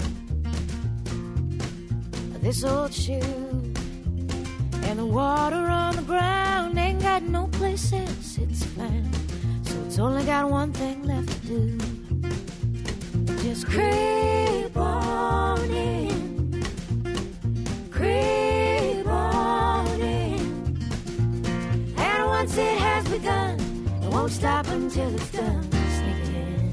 of this old shoe, and the water on the ground ain't got no place else it's found, so it's only got one thing left to do. Just creep on in, creep on in, and once it has begun, it won't stop until it's done. Sneak in.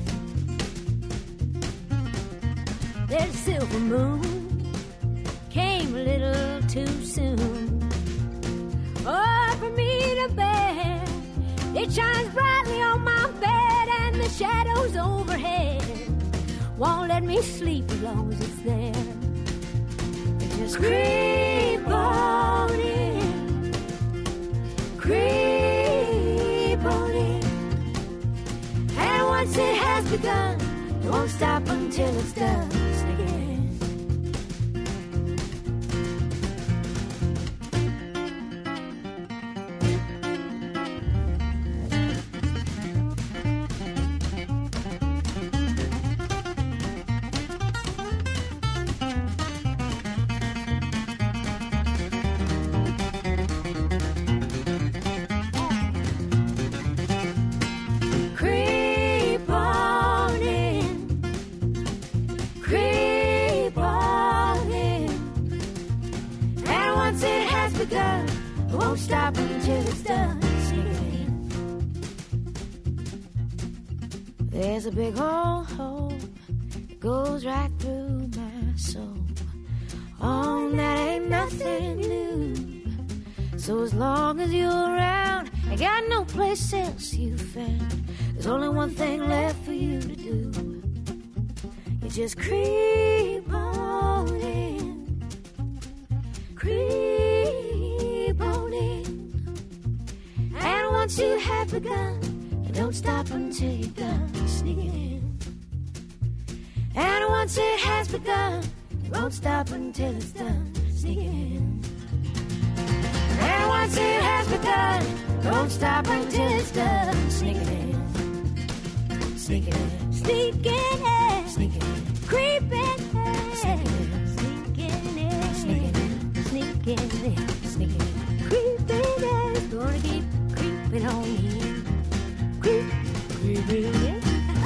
There's a silver moon, came a little too soon. Oh, for me to bear, it shines brightly on my bed, and the shadows overhead won't let me sleep as long as it's there. Just creep on in, creep on in, and once it has begun, it won't stop until it's done. Sneak in. Stop until it's done. There's a big old hole that goes right through my soul. Oh, that ain't nothing new. So as long as you're around, I got no place else you found. There's only one thing left for you to do. You just creep on in, creep on in, and once you have begun, you don't stop until you're done. Sneak it in, and once it has begun, you won't stop until it's done. Sneak it in, and once it has begun, don't stop until it's done. Sneak it in, sneak it in, sneak it in, sneak it in, creep in, sneak it in, sneak it in, sneak it in, sneak it in, creep in, it's gonna keep creeping on in, creep, creeping in.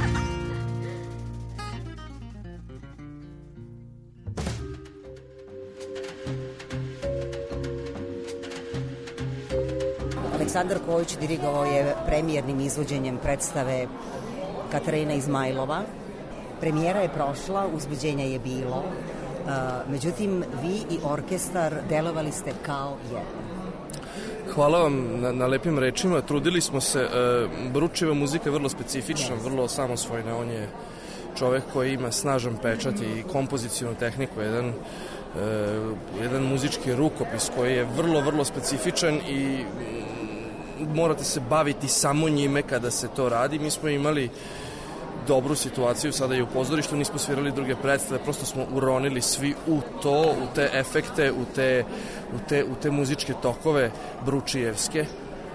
Aleksandar Kojić dirigovao je premijernim izvođenjem predstave Katarina Izmajlova. Premijera je prošla, uzbuđenja je bilo, međutim vi i orkestar delovali ste kao jedan. Hvala vam na lepim rečima, trudili smo se. Bručeva muzika je vrlo specifična, vrlo samosvojna, on je čovek koji ima snažan pečat i kompozicijnu tehniku, jedan muzički rukopis koji je vrlo, vrlo specifičan i morate se baviti samo njime kada se to radi. Mi smo imali dobru situaciju sada i u pozorištu, nismo svirali druge predstave, prosto smo uronili svi u to, u te efekte, u te muzičke tokove bručijevske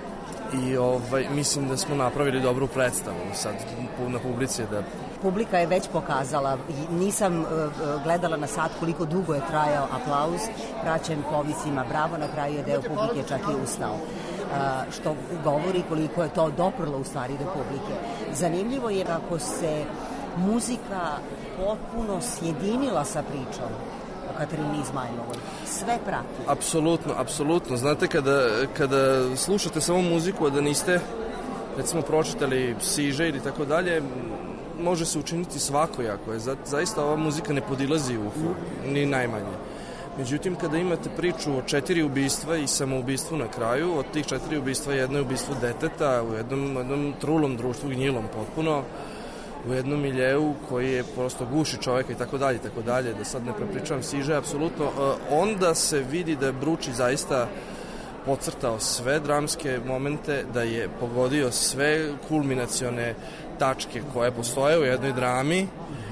i mislim da smo napravili dobru predstavu sad na publici. Publika je već pokazala, nisam gledala na sat koliko dugo je trajao aplauz, praćen povisima bravo, na kraju je deo publike čak i ustao, što govori koliko je to doprlo u stvari do publike. Zanimljivo je kako se muzika potpuno sjedinila sa pričom o Katarini Izmajlovoj. Sve prati. Apsolutno. Znate, kada slušate samo muziku, a da niste, recimo, pročitali siže ili tako dalje, može se učiniti svakojako. Zaista ova muzika ne podilazi uhu, ni najmanje. Međutim, kada imate priču o 4 ubistva i samoubistvu na kraju, od tih 4 ubistva jedno je ubistvo deteta u jednom trulom društvu, gnjilom potpuno, u jednom miljeu koji je prosto guši čoveka i tako dalje, da sad ne prepričavam siže, apsolutno, onda se vidi da je Bruči zaista podcrtao sve dramske momente, da je pogodio sve kulminacione tačke koje postoje u jednoj drami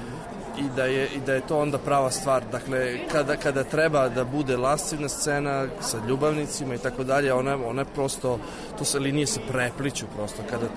i da je to onda prava stvar. Dakle, kada treba da bude lascivna scena sa ljubavnicima i tako dalje, ona prosto, linije se prepliću prosto. Kada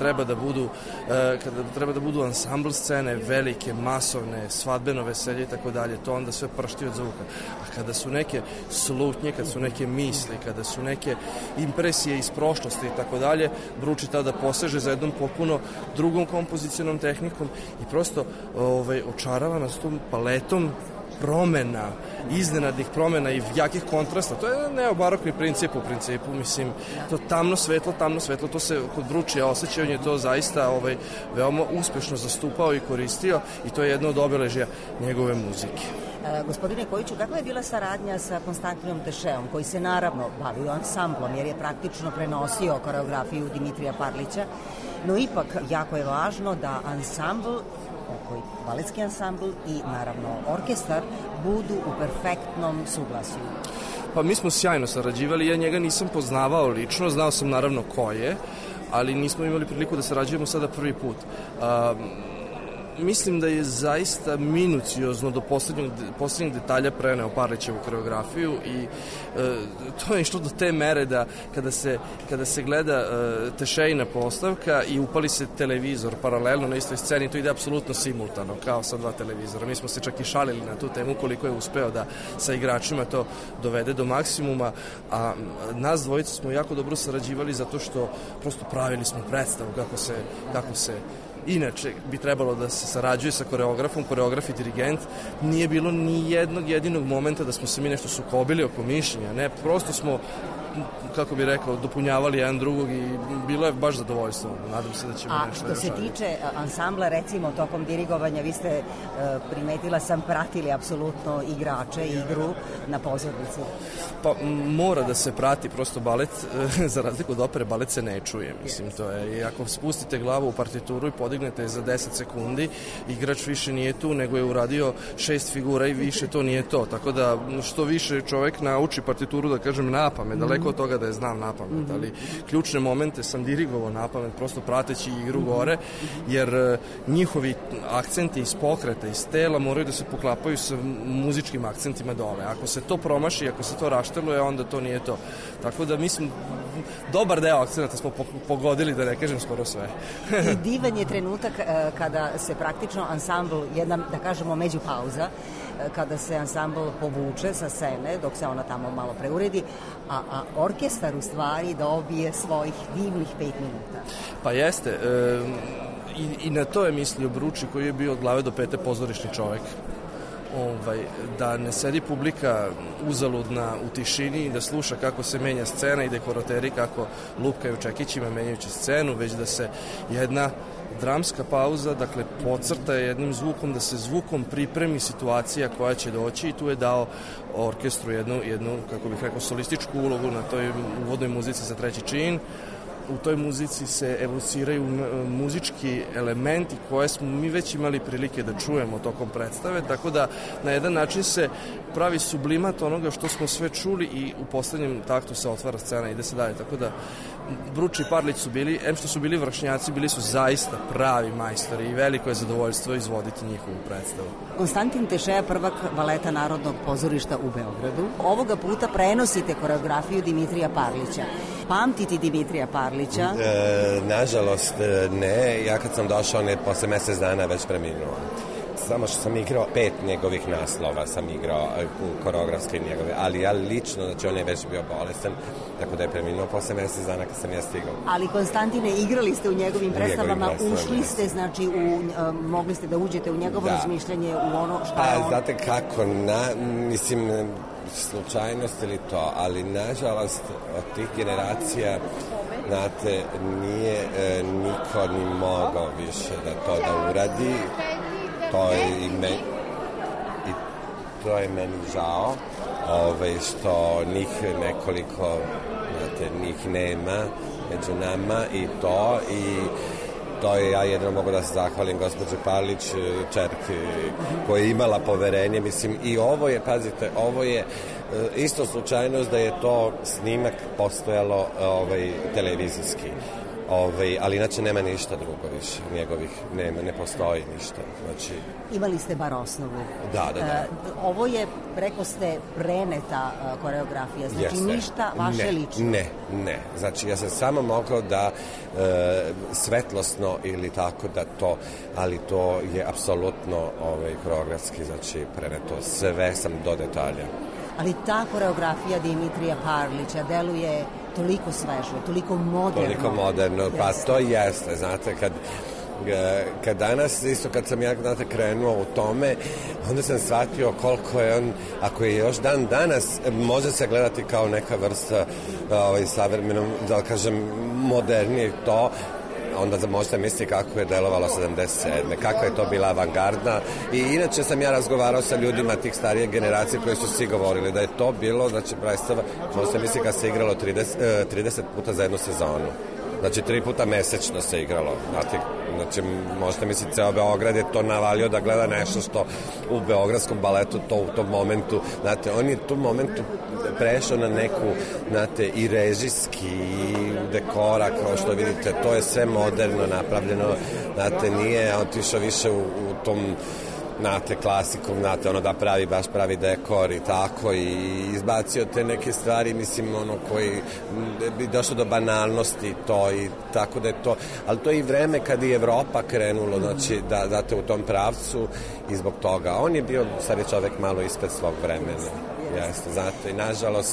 treba da budu ansambl scene, velike, masovne, svadbeno veselje i tako dalje, to onda sve pršti od zvuka. A kada su neke slutnje, kada su neke misli, kada su neke impresije iz prošlosti i tako dalje, Bruči tada poseže za jednom potpuno drugom kompozicionom tehnikom i prosto očarava nas tom paletom promena, iznenadnih promena i jakih kontrasta. To je neobarokni princip u principu, mislim, to tamno svetlo, to se kod Bručija osjeća, on je to zaista veoma uspešno zastupao i koristio i to je jedno od obeležja njegove muzike. Gospodine Kojiću, kakva je bila saradnja sa Konstantinom Tešeom, koji se naravno bavio ansamblom, jer je praktično prenosio koreografiju Dimitrija Parlića, no ipak jako je važno da ansambl, baletski ansambl i naravno orkestar budu u perfektnom suglasju. Pa mi smo sjajno sarađivali, ja njega nisam poznavao lično, znao sam naravno ko je, ali nismo imali priliku da sarađujemo sada prvi put. Mislim da je zaista minuciozno do poslednjeg detalja preneo Parlićevu koreografiju i to je išlo do te mere da kada se gleda Tešejina postavka i upali se televizor paralelno na istoj sceni, to ide apsolutno simultano, kao sa 2 televizora. Mi smo se čak i šalili na tu temu koliko je uspeo da sa igračima to dovede do maksimuma, a nas dvojica smo jako dobro sarađivali zato što prosto pravili smo predstavu kako se inače bi trebalo da se sarađuje sa koreografom, koreograf i dirigent. Nije bilo ni jednog jedinog momenta da smo se mi nešto sukobili oko mišljenja, ne, prosto smo, kako bi rekao, dopunjavali jedan drugog i bilo je baš zadovoljstvo. Nadam se da ćemo nešto što se tiče ansambla, recimo, tokom dirigovanja, vi ste, primetila sam, pratili apsolutno igrače, igru na pozornici. Pa mora da se prati, prosto balet, za razliku od opere, balet se ne čuje, mislim, to je. I ako spustite glavu u partituru i podignete za 10 sekundi, igrač više nije tu, nego je uradio 6 figura i više to nije to. Tako da, što više čovek nauči partituru, da kažem, napamet, daleko od toga da je znam napamet, ali ključne momente sam dirigovao napamet, prosto prateći igru gore, jer njihovi akcenti iz pokreta, iz tela moraju da se poklapaju sa muzičkim akcentima dole. Ako se to promaši, ako se to rašteluje, onda to nije to. Tako da, mislim, dobar deo akcenata smo pogodili, da ne kažem skoro sve. I divan je trenutak kada se praktično ansambl, jedna, da kažemo, međupauza, kada se ansambl povuče sa scene, dok se ona tamo malo preuredi, a orkestar u stvari dobije svojih divnih 5 minuta. Pa jeste, i na to je mislio Bruči, koji je bio od glave do pete pozorišni čovek. Da ne sedi publika uzaludna u tišini i da sluša kako se menja scena i dekorateri kako lupkaju čekićima menjajući scenu, već da se jedna dramska pauza, dakle, podcrta jednim zvukom, da se zvukom pripremi situacija koja će doći, i tu je dao orkestru jednu, kako bih rekao, solističku ulogu na toj uvodnoj muzici za treći čin, u toj muzici se evociraju muzički elementi koje smo mi već imali prilike da čujemo tokom predstave, tako da na jedan način se pravi sublimat onoga što smo sve čuli i u poslednjem taktu se otvara scena i ide se dalje, tako da Bruč i Parlić su bili, što su bili vršnjaci, bili su zaista pravi majstori i veliko je zadovoljstvo izvoditi njihovu predstavu. Konstantin Tešeja, prvak baleta Narodnog pozorišta u Beogradu. Ovoga puta prenosite koreografiju Dimitrija Parlića. Pamtiti Dimitrija Parlića? Nažalost ne, ja kad sam došao, on je posle mesec dana već preminuo. Samo što sam igrao 5 njegovih naslova, sam igrao koreografske njegove, ali ja lično, znači on je već bio bolestan, tako da je preminuo posle mesec dana kad sam ja stigao. Ali Konstantine, igrali ste u njegovim predstavama, ušli ste, znači mogli ste da uđete u njegovo razmišljanje, u ono šta je on... Znate kako, mislim, slučajnost ili to, ali nažalost od tih generacija, znate, nije niko ni mogao više da to da uradi. To je meni žao, što njih nekoliko, znate, njih nema među nama i to je, ja jedino mogu da se zahvalim gospođe Parlić, čerki koja je imala poverenje, mislim, i ovo je, pazite, ovo je isto slučajnost da je to snimak postojalo televizijski. Ali inače nema ništa drugo više, njegovih ne postoji ništa. Znači... Imali ste bar osnovu. Da. Ovo je, preko ste, preneta koreografija, znači ništa vaše lično. Ne, znači ja sam samo mogao da svetlosno ili tako da to, ali to je apsolutno koreografski, znači preneto, sve sam do detalja. Ali ta koreografija Dimitrija Parlića deluje toliko svežo, toliko moderno. Pa to jeste, znate, kad danas, isto kad sam ja krenuo u tome, onda sam shvatio koliko je on, ako je još dan danas, može se gledati kao neka vrsta savremenom, da kažem, modernije to, onda možete misliti kako je delovalo 77. Kakva je to bila avangardna. I inače sam ja razgovarao sa ljudima tih starije generacije koji su svi govorili da je to bilo, znači predstava, možete misliti kad se igralo 30 puta za jednu sezonu. Znači 3 puta mesečno se igralo. Znači možete misliti, ceo Beograd je to navalio da gleda nešto što u beogradskom baletu to u tom momentu, znate, on je u tom momentu prešao na neku, znate, i režijski, i dekora, kao što vidite, to je sve moderno napravljeno, znate, nije otišao više u tom, znate, klasikom, znate, ono da pravi, baš pravi dekor i tako, i izbacio te neke stvari, mislim, ono koji bi došlo do banalnosti to, i tako da je to, ali to je i vreme kad je Evropa krenulo, znači, da date u tom pravcu, i zbog toga. On je bio, sad je čovek malo ispred svog vremena. Jeste, znate, i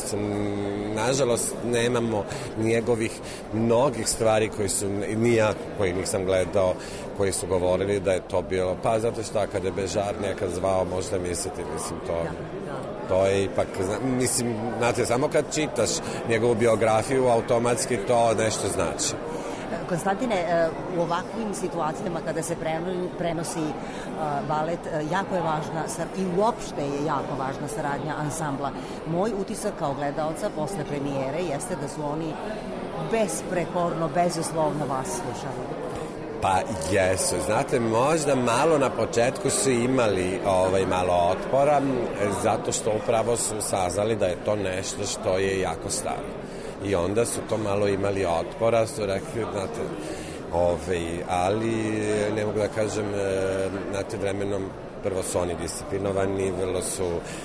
nažalost nemamo njegovih mnogih stvari koji su, ni ja koji nisam gledao, koji su govorili da je to bilo, pa zato šta, kada je Bežar nekad zvao, možda misliti, mislim, to je ipak, mislim, znate, samo kad čitaš njegovu biografiju, automatski to nešto znači. Konstantine, u ovakvim situacijama kada se prenosi balet, jako je važna i uopšte je jako važna saradnja ansambla. Moj utisak kao gledaoca posle premijere jeste da su oni besprekorno, bezuslovno vas slušali. Pa jesu, znate, možda malo na početku su imali malo otpora, zato što upravo su saznali da je to nešto što je jako staro. I onda su to malo imali otpora, su rekli, znate, ali ne mogu da kažem, znate, vremenom prvo su oni disciplinovani, vrlo su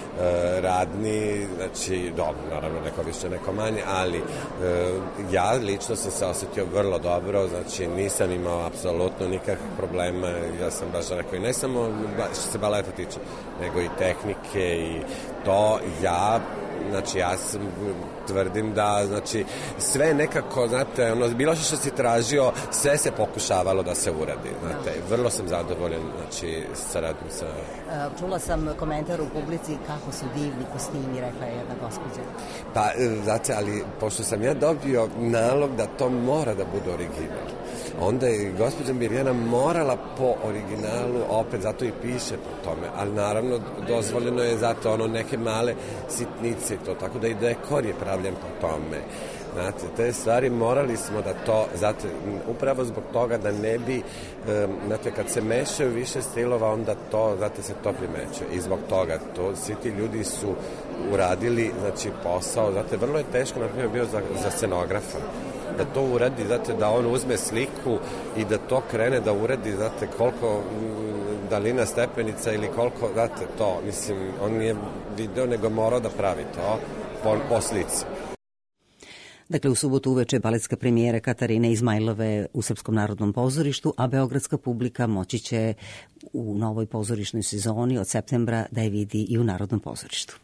radni, znači, dobro, naravno, neko više, neko manje, ali ja lično sam se osetio vrlo dobro, znači, nisam imao apsolutno nikakvih problema, ja sam baš rekao, i ne samo što se baleta tiče, nego i tehnike i to, znači, ja tvrdim da, znači, sve nekako, znate, bilo što si tražio, sve se pokušavalo da se uradi, znate, vrlo sam zadovoljan, znači, saradnjom sa... Čula sam komentar u publici kako su divni kostimi, rekla je jedna gospođa. Pa, znate, ali pošto sam ja dobio nalog da to mora da bude original, onda je gospođa Mirjana morala po originalu, opet zato i piše po tome, ali naravno dozvoljeno je zato neke male sitnice i to, tako da i dekor je pravljen po tome. Znate, te stvari morali smo da to, zato, upravo zbog toga da ne bi, znate, kad se mešaju više stilova, onda to, znate, se to primećuje. I zbog toga, to, svi ti ljudi su uradili, znači, posao, znate, vrlo je teško, na primjer, bio za scenografa, da to uradi, znate, da on uzme sliku i da to krene da uradi, znate, koliko dalina stepenica ili koliko, znate, to, mislim, on nije video, nego morao da pravi to po slici. Dakle, u subotu uveče baletska premijera Katarine Izmajlove u Srpskom narodnom pozorištu, a beogradska publika moći će u novoj pozorišnoj sezoni od septembra da je vidi i u Narodnom pozorištu.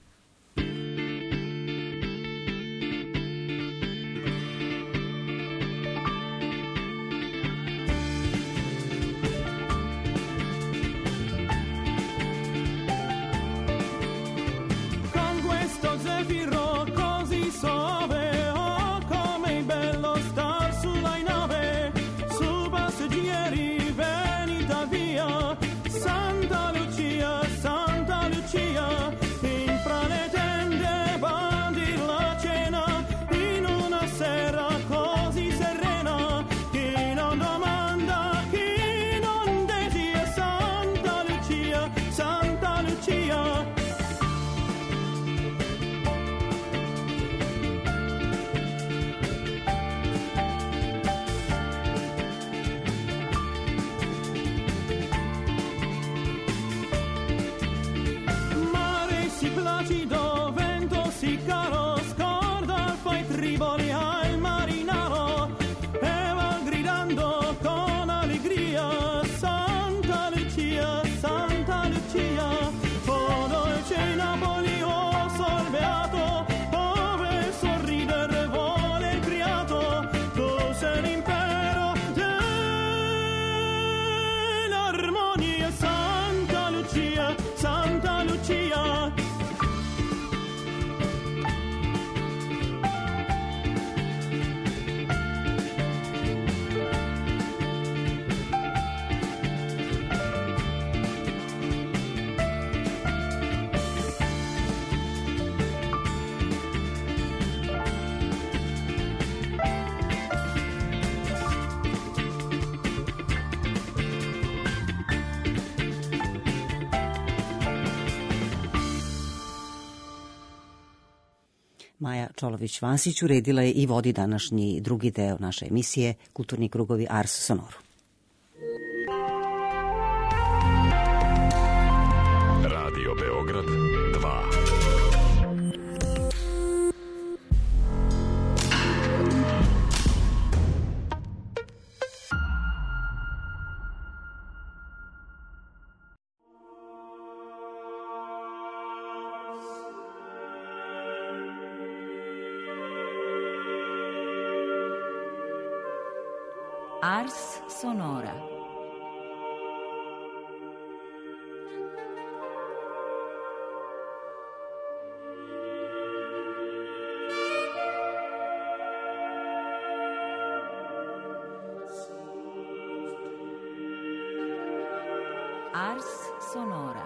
Maja Čolović-Vasić uredila je i vodi današnji drugi deo naše emisije Kulturni krugovi Ars Sonoru. Radio Beograd 2. Ars Sonora. Ars Sonora.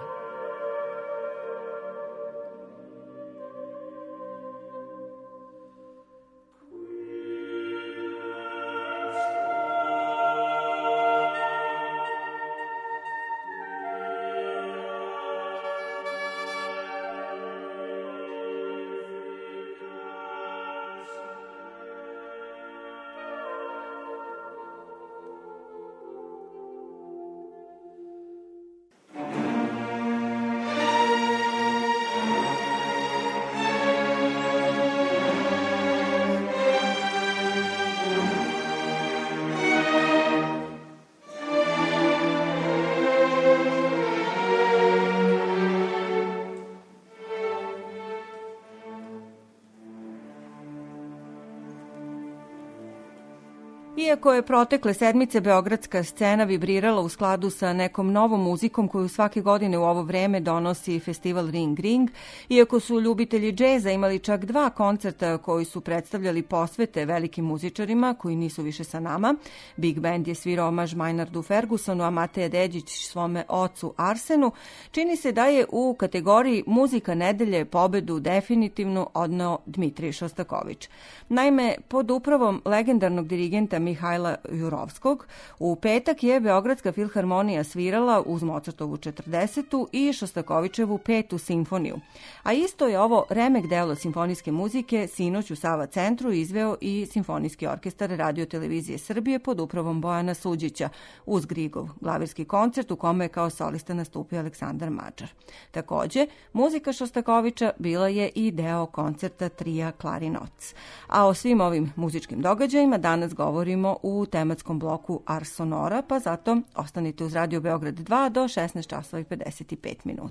Iako je protekle sedmice beogradska scena vibrirala u skladu sa nekom novom muzikom koju svake godine u ovo vreme donosi festival Ring Ring, iako su ljubitelji džeza imali čak 2 koncerta koji su predstavljali posvete velikim muzičarima koji nisu više sa nama, Big Band je svirao omaž Maynardu Fergusonu, a Mateja Deđić svome ocu Arsenu, čini se da je u kategoriji muzika nedelje pobedu definitivno odneo Dmitrij Šostaković. Naime, pod upravom legendarnog dirigenta Mihajla Jurovskog, u petak je Beogradska filharmonija svirala uz Mozartovu 40. i Šostakovićevu 5. simfoniju. A isto je ovo remek delo simfonijske muzike sinoć u Sava centru izveo i Simfonijski orkestar Radio televizije Srbije pod upravom Bojana Suđića uz Grigov klavirski koncert u kome je kao solista nastupio Aleksandar Mađar. Takođe, muzika Šostakovića bila je i deo koncerta trija Klarinoc. A o svim ovim muzičkim događajima danas govorimo u tematskom bloku Ars Sonora, pa zato ostanite uz Radio Beograd 2 do 16:55.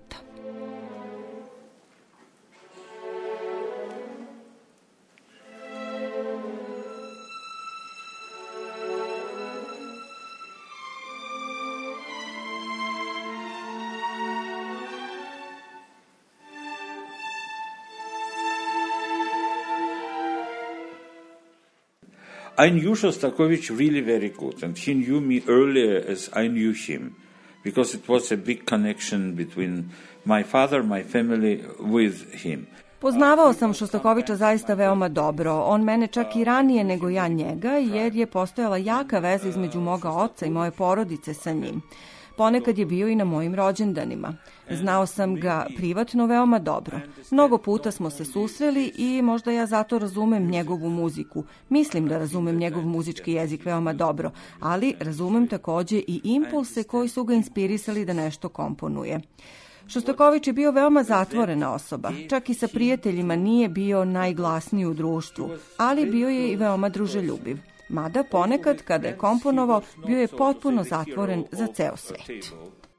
I knew Shostakovich really very good, and he knew me earlier as I knew him, because it was a big connection between my father, my family, with him. Poznavao sam Šostakovića zaista veoma dobro. On mene čak i ranije nego ja njega, jer je postojala jaka veza između moga oca i moje porodice sa njim. Ponekad je bio i na mojim rođendanima. Znao sam ga privatno veoma dobro. Mnogo puta smo se susreli i možda ja zato razumem njegovu muziku. Mislim da razumem njegov muzički jezik veoma dobro, ali razumem takođe i impulse koji su ga inspirisali da nešto komponuje. Šostaković je bio veoma zatvorena osoba. Čak i sa prijateljima nije bio najglasniji u društvu, ali bio je i veoma druželjubiv. Mada ponekad, kada je komponovao, bio je potpuno zatvoren za ceo svet.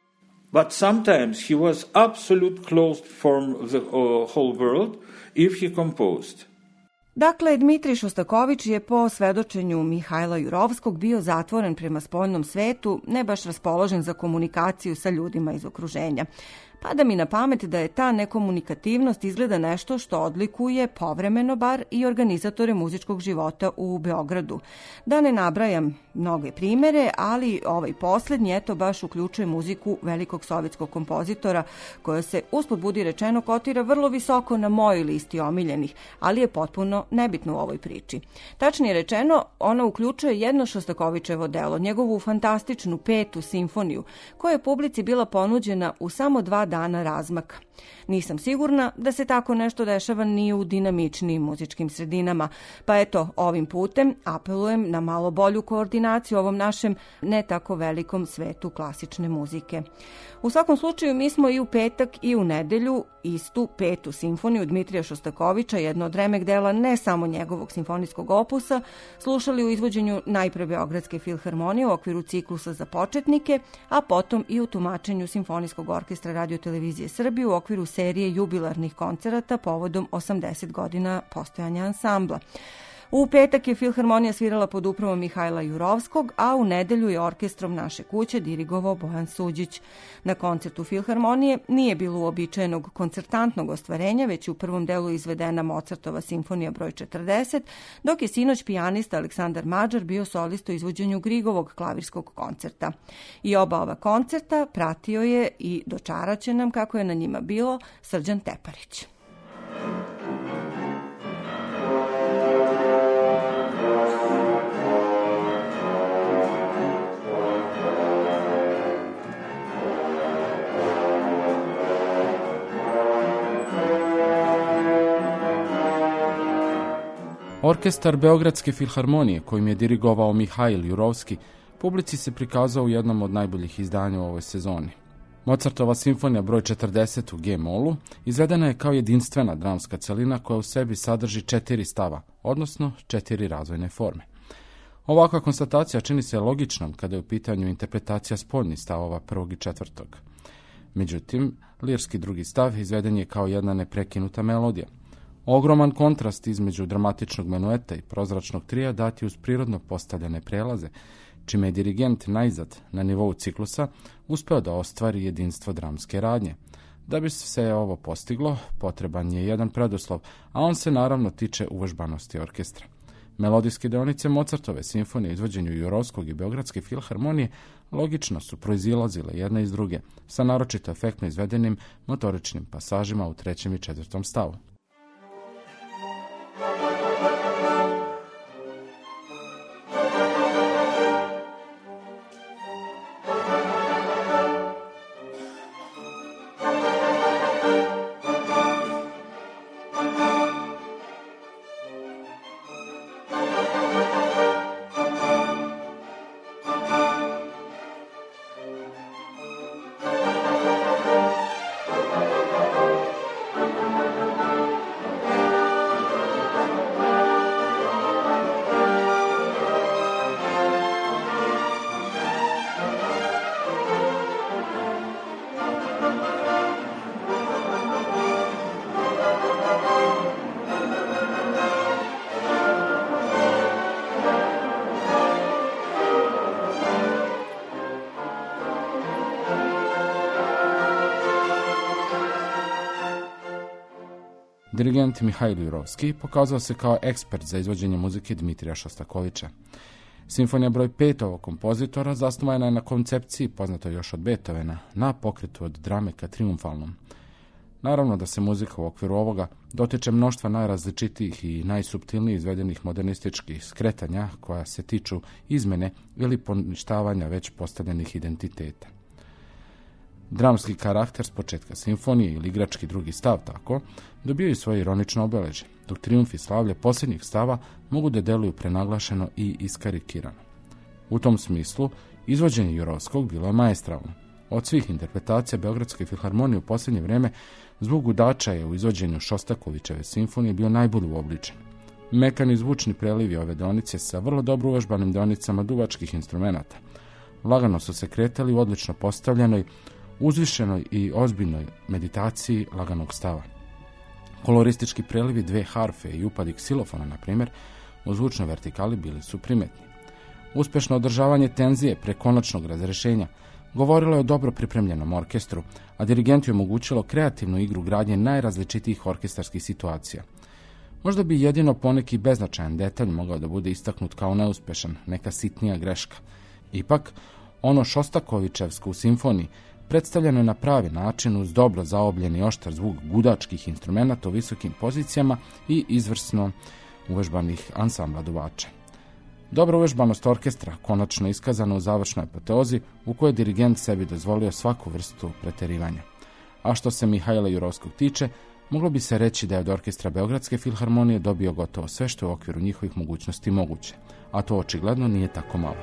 But sometimes he was absolutely closed from the whole world if he composed. Dakle, Dmitrij Šostaković je po svedočenju Mihajla Jurovskog bio zatvoren prema spoljnom svetu, ne baš raspoložen za komunikaciju sa ljudima iz okruženja. Pada mi na pamet da je ta nekomunikativnost izgleda nešto što odlikuje povremeno bar i organizatore muzičkog života u Beogradu. Da ne nabrajam mnoge primere, ali ovaj poslednji eto baš uključuje muziku velikog sovjetskog kompozitora koja se usput budi rečeno kotira vrlo visoko na mojoj listi omiljenih, ali je potpuno nebitno u ovoj priči. Tačnije rečeno, ona uključuje jedno Šostakovićevo delo, njegovu fantastičnu 5. simfoniju, koja je publici bila ponuđena u samo 2 dana razmaka. Nisam sigurna da se tako nešto dešava ni u dinamičnijim muzičkim sredinama, pa eto, ovim putem apelujem na malo bolju koordinaciju u ovom našem ne tako velikom svetu klasične muzike. U svakom slučaju, mi smo i u petak i u nedelju istu 5. simfoniju Dmitrija Šostakovića, jedno od remek dela ne samo njegovog simfonijskog opusa, slušali u izvođenju najpre Beogradske filharmonije u okviru ciklusa za početnike, a potom i u tumačenju Simfonijskog orkestra Radio televizije Srbije u okviru serije jubilarnih koncerata povodom 80 godina postojanja ansambla. U petak je filharmonija svirala pod upravom Mihajla Jurovskog, a u nedelju je orkestrom naše kuće dirigovao Bojan Suđić. Na koncertu filharmonije nije bilo uobičajenog koncertantnog ostvarenja, već je u prvom delu izvedena Mozartova simfonija broj 40, dok je sinoć pijanista Aleksandar Mađar bio solista u izvođenju Grigovog klavirskog koncerta. I oba ova koncerta pratio je i dočaraće nam kako je na njima bilo Srđan Teparić. Orkestar Beogradske filharmonije, kojim je dirigovao Mihajl Jurovski, publici se prikazao u jednom od najboljih izdanja u ovoj sezoni. Mozartova simfonija broj 40 u G-molu izvedena je kao jedinstvena dramska celina koja u sebi sadrži 4 stava, odnosno 4 razvojne forme. Ovakva konstatacija čini se logičnom kada je u pitanju interpretacija spoljnih stavova 1. i 4. Međutim, lirski 2. stav izveden je kao jedna neprekinuta melodija. Ogroman kontrast između dramatičnog menueta i prozračnog trija dati uz prirodno postavljene prelaze, čime je dirigent najzad na nivou ciklusa uspeo da ostvari jedinstvo dramske radnje. Da bi se ovo postiglo, potreban je jedan preduslov, a on se naravno tiče uvežbanosti orkestra. Melodijske deonice Mozartove simfonije u izvođenju Jurovskog i Beogradske filharmonije logično su proizilazile jedna iz druge, sa naročito efektno izvedenim motoričnim pasažima u 3. i 4. stavu. Dirigent Mihajlo Jurovski pokazao se kao ekspert za izvođenje muzike Dmitrija Šostakovića. Simfonija broj 5 ovog kompozitora zasnovana je na koncepciji poznatoj još od Beethovena, na pokretu od drame ka triumfalnom. Naravno da se muzika u okviru ovoga dotiče mnoštva najrazličitijih i najsuptilnijih izvedenih modernističkih skretanja koja se tiču izmene ili poništavanja već postavljenih identiteta. Dramski karakter s početka simfonije ili igrački drugi stav tako dobijaju svoje ironično obeležje, dok trijumf i slavlje posljednjih stava mogu da deluju prenaglašeno i iskarikirano. U tom smislu, izvođenje Jurovskog bilo je maestralno. Od svih interpretacija Beogradske filharmonije u posljednje vrijeme zvuk gudača je u izvođenju Šostakovićeve simfonije bio najbolje uobličen. Mekani zvučni prelivi ove deonice sa vrlo dobro uvežbanim deonicama duvačkih instrumenata lagano su se kretali u odlično postavljenoj, uzvišenoj i ozbiljnoj meditaciji laganog stava. Koloristički prelivi dve harfe i upadi ksilofona, na primjer, u zvučnoj vertikali bili su primetni. Uspješno održavanje tenzije pre konačnog razrešenja govorilo je o dobro pripremljenom orkestru, a dirigentu je omogućilo kreativnu igru gradnje najrazličitijih orkestarskih situacija. Možda bi jedino poneki beznačajan detalj mogao da bude istaknut kao neuspešan, neka sitnija greška. Ipak, ono Šostakovićevsko u simfoniji predstavljeno je na pravi način uz dobro zaobljeni oštar zvuk gudačkih instrumenata u visokim pozicijama i izvrsno uvežbanih ansambla duvača. Dobra uvežbanost orkestra konačno iskazana u završnoj apoteozi u kojoj je dirigent sebi dozvolio svaku vrstu preterivanja. A što se Mihajla Jurovskog tiče, moglo bi se reći da je od orkestra Beogradske filharmonije dobio gotovo sve što je u okviru njihovih mogućnosti moguće, a to očigledno nije tako malo.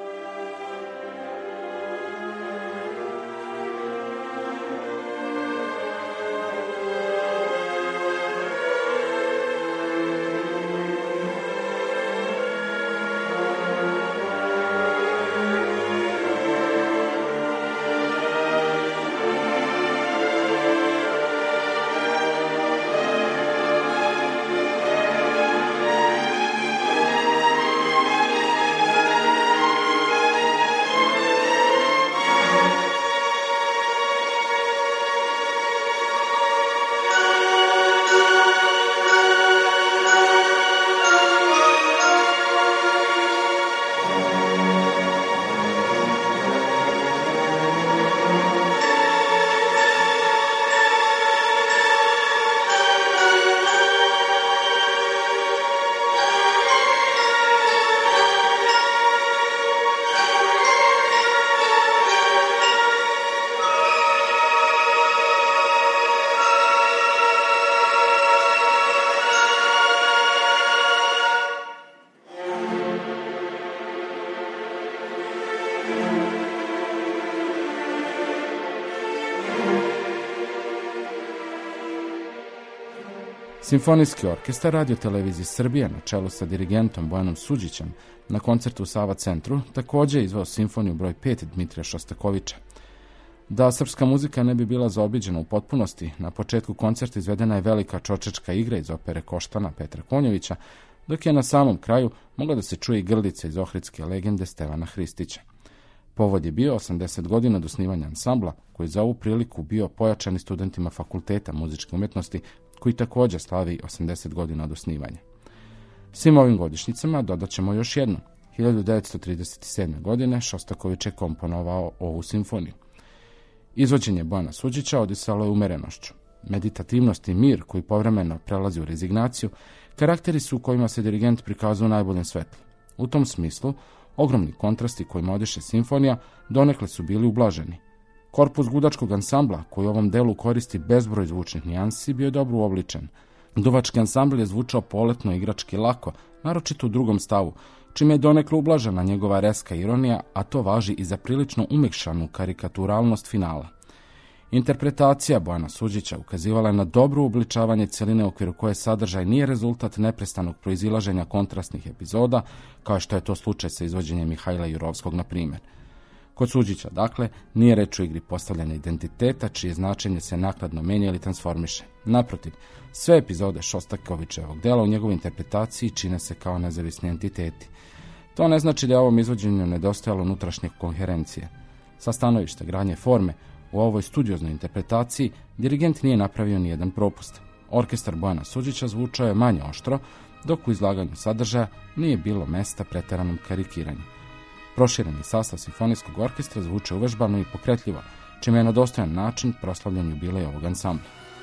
Simfonijski orkestar Radio televizije Srbije na čelu sa dirigentom Bojanom Suđićem na koncertu u Sava centru također izveo simfoniju broj 5 Dmitrija Šostakovića. Da srpska muzika ne bi bila zaobiđena u potpunosti, na početku koncerta izvedena je velika čočečka igra iz opere Koštana Petra Konjovića, dok je na samom kraju mogla da se čuje i grlica iz ohridske legende Stevana Hristića. Povod je bio 80 godina od osnivanja ansambla, koji je za ovu priliku bio pojačani studentima Fakulteta muzičke umetnosti, koji također slavi 80 godina od osnivanja. Svim ovim godišnjicama dodat ćemo još jednu. 1937. godine Šostaković je komponovao ovu simfoniju. Izvođenje Bojana Suđića odisalo je umerenošću. Meditativnost i mir koji povremeno prelazi u rezignaciju, karakteri su u kojima se dirigent prikazuje u najboljem svetlu. U tom smislu, ogromni kontrasti kojima odiše simfonija donekle su bili ublaženi. Korpus gudačkog ansambla, koji u ovom delu koristi bezbroj zvučnih nijansi, bio je dobro uobličen. Duvački ansambl je zvučao poletno, igrački, lako, naročito u drugom stavu, čime je donekle ublažena njegova reska ironija, a to važi i za prilično umekšanu karikaturalnost finala. Interpretacija Bojana Suđića ukazivala je na dobro uobličavanje celine u okviru koje sadržaj nije rezultat neprestanog proizilaženja kontrastnih epizoda, kao što je to slučaj sa izvođenjem Mihajla Jurovskog, na primjer. Kod Suđića, dakle, nije reč o igri postavljanja identiteta, čije značenje se naknadno menja ili transformiše. Naprotiv, sve epizode Šostakovićevog dela u njegovoj interpretaciji čine se kao nezavisni entiteti. To ne znači da je ovom izvođenju nedostajalo unutrašnje koherencije. Sa stanovišta gradnje forme, u ovoj studioznoj interpretaciji dirigent nije napravio ni jedan propust. Orkestar Bojana Suđića zvučao je manje oštro, dok u izlaganju sadržaja nije bilo mesta preteranom karikiranju. Prošireni sastav simfonijskog orkestra zvuče uvežbano i pokretljivo, čime je na dostojan način proslavljen jubilej ovog ansambla.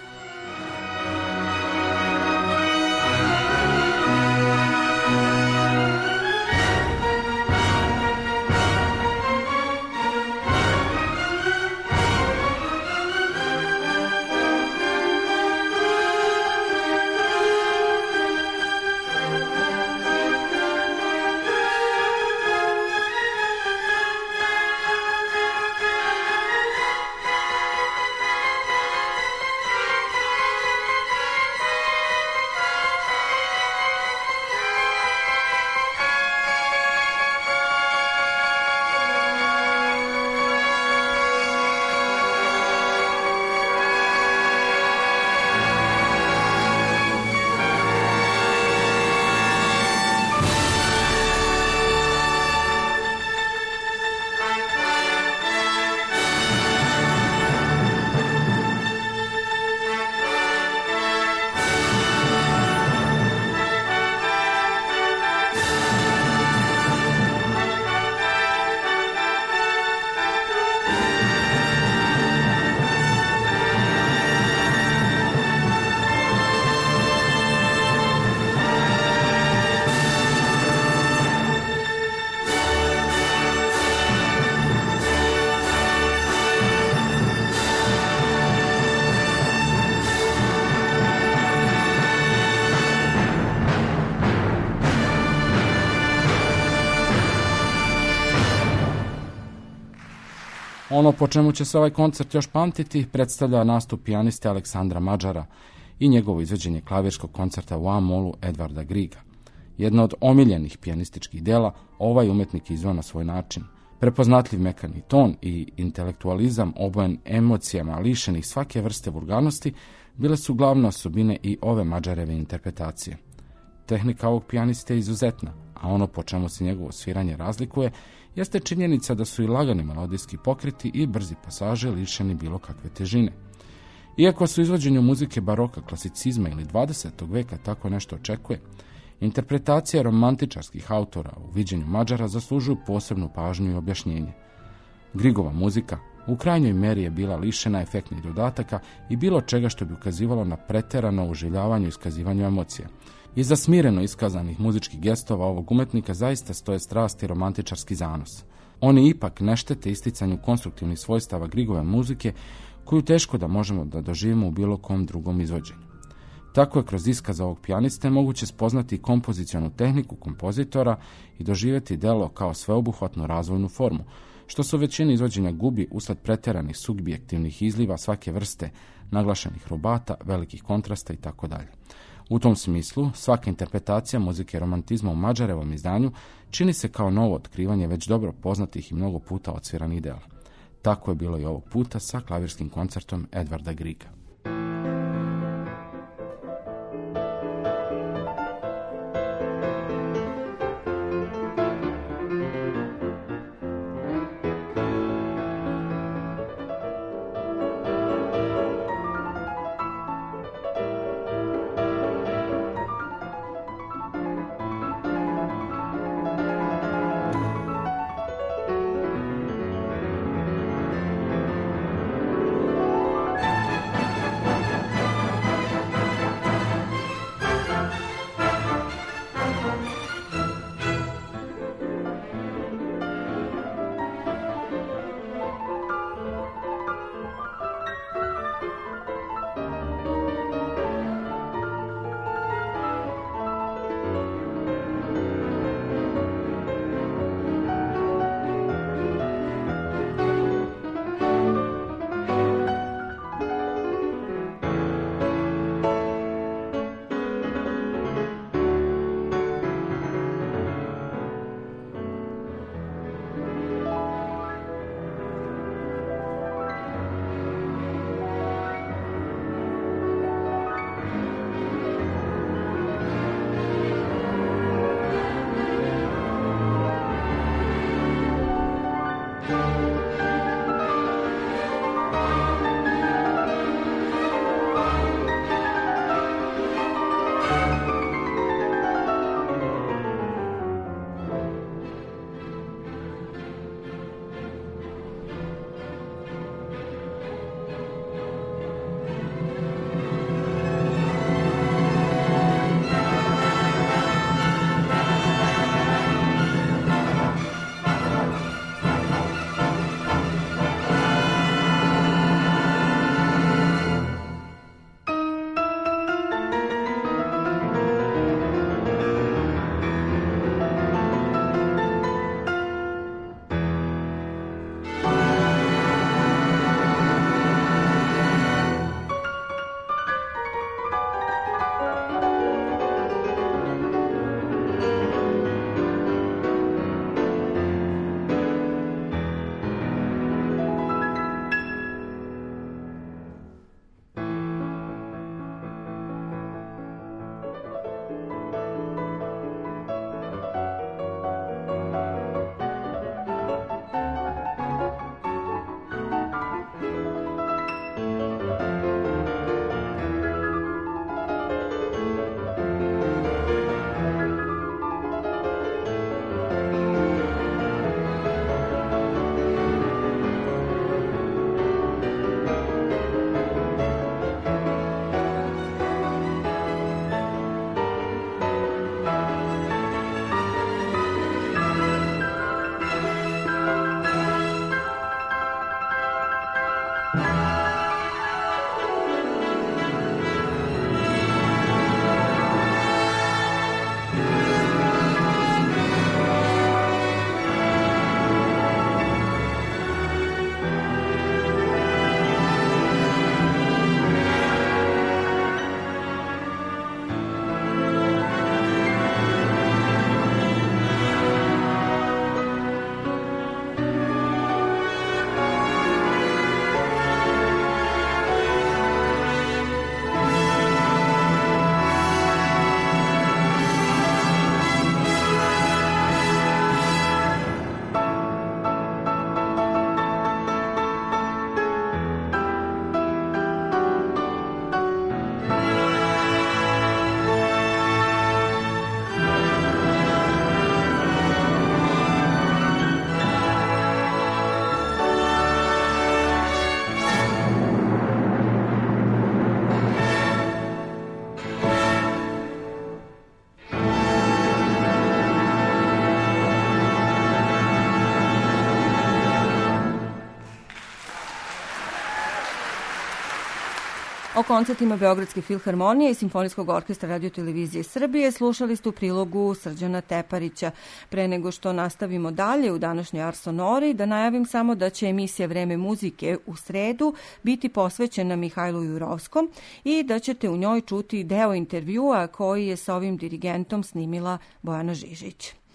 Ono po čemu će se ovaj koncert još pamtiti predstavlja nastup pijaniste Aleksandra Mađara i njegovo izvođenje klavirskog koncerta u A-molu Edvarda Griega. Jedno od omiljenih pijanističkih dela ovaj umetnik izveo na svoj način. Prepoznatljiv mekani ton i intelektualizam obojen emocijama lišenih svake vrste vulgarnosti bile su glavne osobine i ove Mađareve interpretacije. Tehnika ovog pijaniste je izuzetna, a ono po čemu se njegovo sviranje razlikuje jeste činjenica da su i lagani melodijski pokreti i brzi pasaže lišeni bilo kakve težine. Iako se u izvođenju muzike baroka, klasicizma ili 20. veka tako nešto očekuje, interpretacija romantičarskih autora u viđenju Mađara zaslužuju posebnu pažnju i objašnjenje. Griegova muzika u krajnjoj meri je bila lišena efektnih dodataka i bilo čega što bi ukazivalo na preterano uživljavanje i iskazivanju emocija. Iza smireno iskazanih muzičkih gestova ovog umetnika zaista stoje strast i romantičarski zanos. Oni ipak ne štete isticanju konstruktivnih svojstava Griegove muzike, koju teško da možemo da doživimo u bilo kom drugom izvođenju. Tako je kroz iskaz ovog pijaniste moguće spoznati kompozicionu tehniku kompozitora i doživjeti delo kao sveobuhvatnu razvojnu formu, što se u većini izvođenja gubi usled pretjeranih subjektivnih izliva svake vrste, naglašenih rubata, velikih kontrasta itd. U tom smislu, svaka interpretacija muzike romantizma u Mađarevom izdanju čini se kao novo otkrivanje već dobro poznatih i mnogo puta odsviranih dela. Tako je bilo i ovog puta sa klavirskim koncertom Edvarda Griega. O koncertima Beogradske filharmonije i Simfonijskog orkestra Radio-televizije Srbije slušali ste u prilogu Srđana Teparića. Pre nego što nastavimo dalje u današnjoj Ars Sonori, da najavim samo da će emisija Vreme muzike u sredu biti posvećena Mihajlu Jurovskom i da ćete u njoj čuti deo intervjua koji je sa ovim dirigentom snimila Bojana Žižić.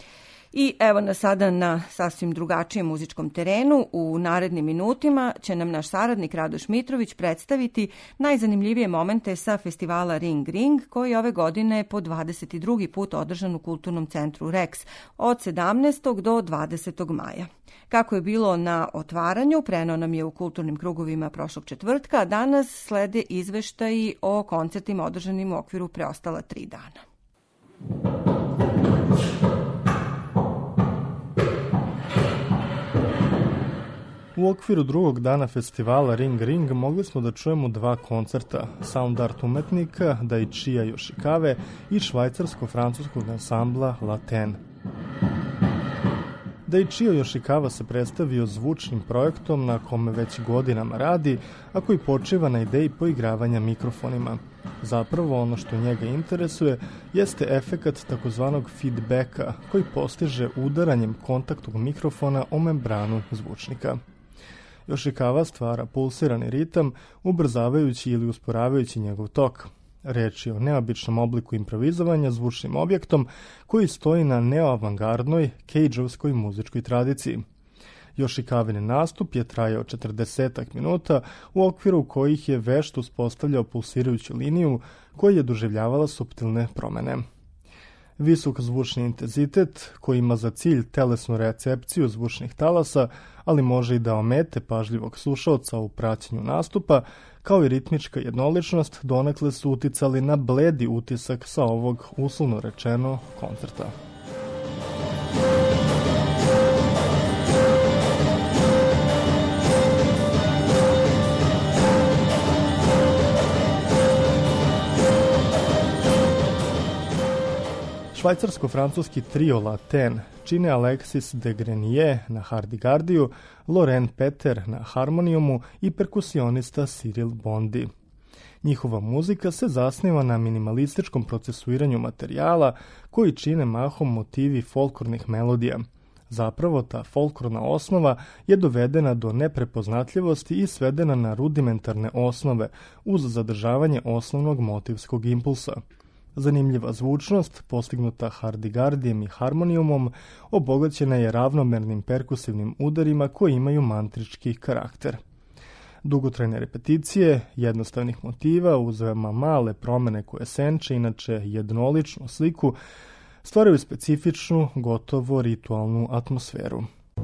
I evo nas sada na sasvim drugačijem muzičkom terenu. U narednim minutima će nam naš saradnik Radoš Mitrović predstaviti najzanimljivije momente sa festivala Ring Ring, koji je ove godine po 22. put održan u Kulturnom centru Rex od 17. do 20. maja. Kako je bilo na otvaranju, preneo nam je u kulturnim krugovima prošlog četvrtka, a danas slede izveštaji o koncertima održanim u okviru preostala 3 dana. U okviru drugog dana festivala Ring Ring mogli smo da čujemo 2 koncerta, sound art umetnika Daichija Yoshikawe i švajcarsko-francuskog ansambla Latin. Daichio Yoshikawa se predstavio zvučnim projektom na kome već godinama radi, a koji počiva na ideji poigravanja mikrofonima. Zapravo ono što njega interesuje jeste efekat takozvanog feedbacka koji postiže udaranjem kontaktnog mikrofona o membranu zvučnika. Yoshikawa stvara pulsirani ritam, ubrzavajući ili usporavajući njegov tok. Reč je o neobičnom obliku improvizovanja zvučnim objektom koji stoji na neoavangardnoj, kejdžovskoj muzičkoj tradiciji. Yoshikawin nastup je trajao 40 minuta, u okviru kojih je vešt uspostavljao pulsirajuću liniju koja je doživljavala suptilne promene. Visok zvučni intenzitet koji ima za cilj telesnu recepciju zvučnih talasa, ali može i da omete pažljivog slušaoca u praćenju nastupa, kao i ritmička jednoličnost donekle su uticali na bledi utisak sa ovog, uslovno rečeno, koncerta. Švajcarsko-francuski trio Latin čine Alexis de Grenier na hardigardiju, Loren Peter na harmonijumu i perkusionista Cyril Bondi. Njihova muzika se zasniva na minimalističkom procesuiranju materijala koji čine mahom motivi folklornih melodija. Zapravo, ta folklorna osnova je dovedena do neprepoznatljivosti i svedena na rudimentarne osnove uz zadržavanje osnovnog motivskog impulsa. Zanimljiva zvučnost, postignuta hardigardijem i harmonijumom, obogaćena je ravnomernim perkusivnim udarima koji imaju mantrički karakter. Dugotrajne repeticije, jednostavnih motiva uz veoma male promene koje senče inače jednoličnu sliku, stvaraju specifičnu, gotovo ritualnu atmosferu.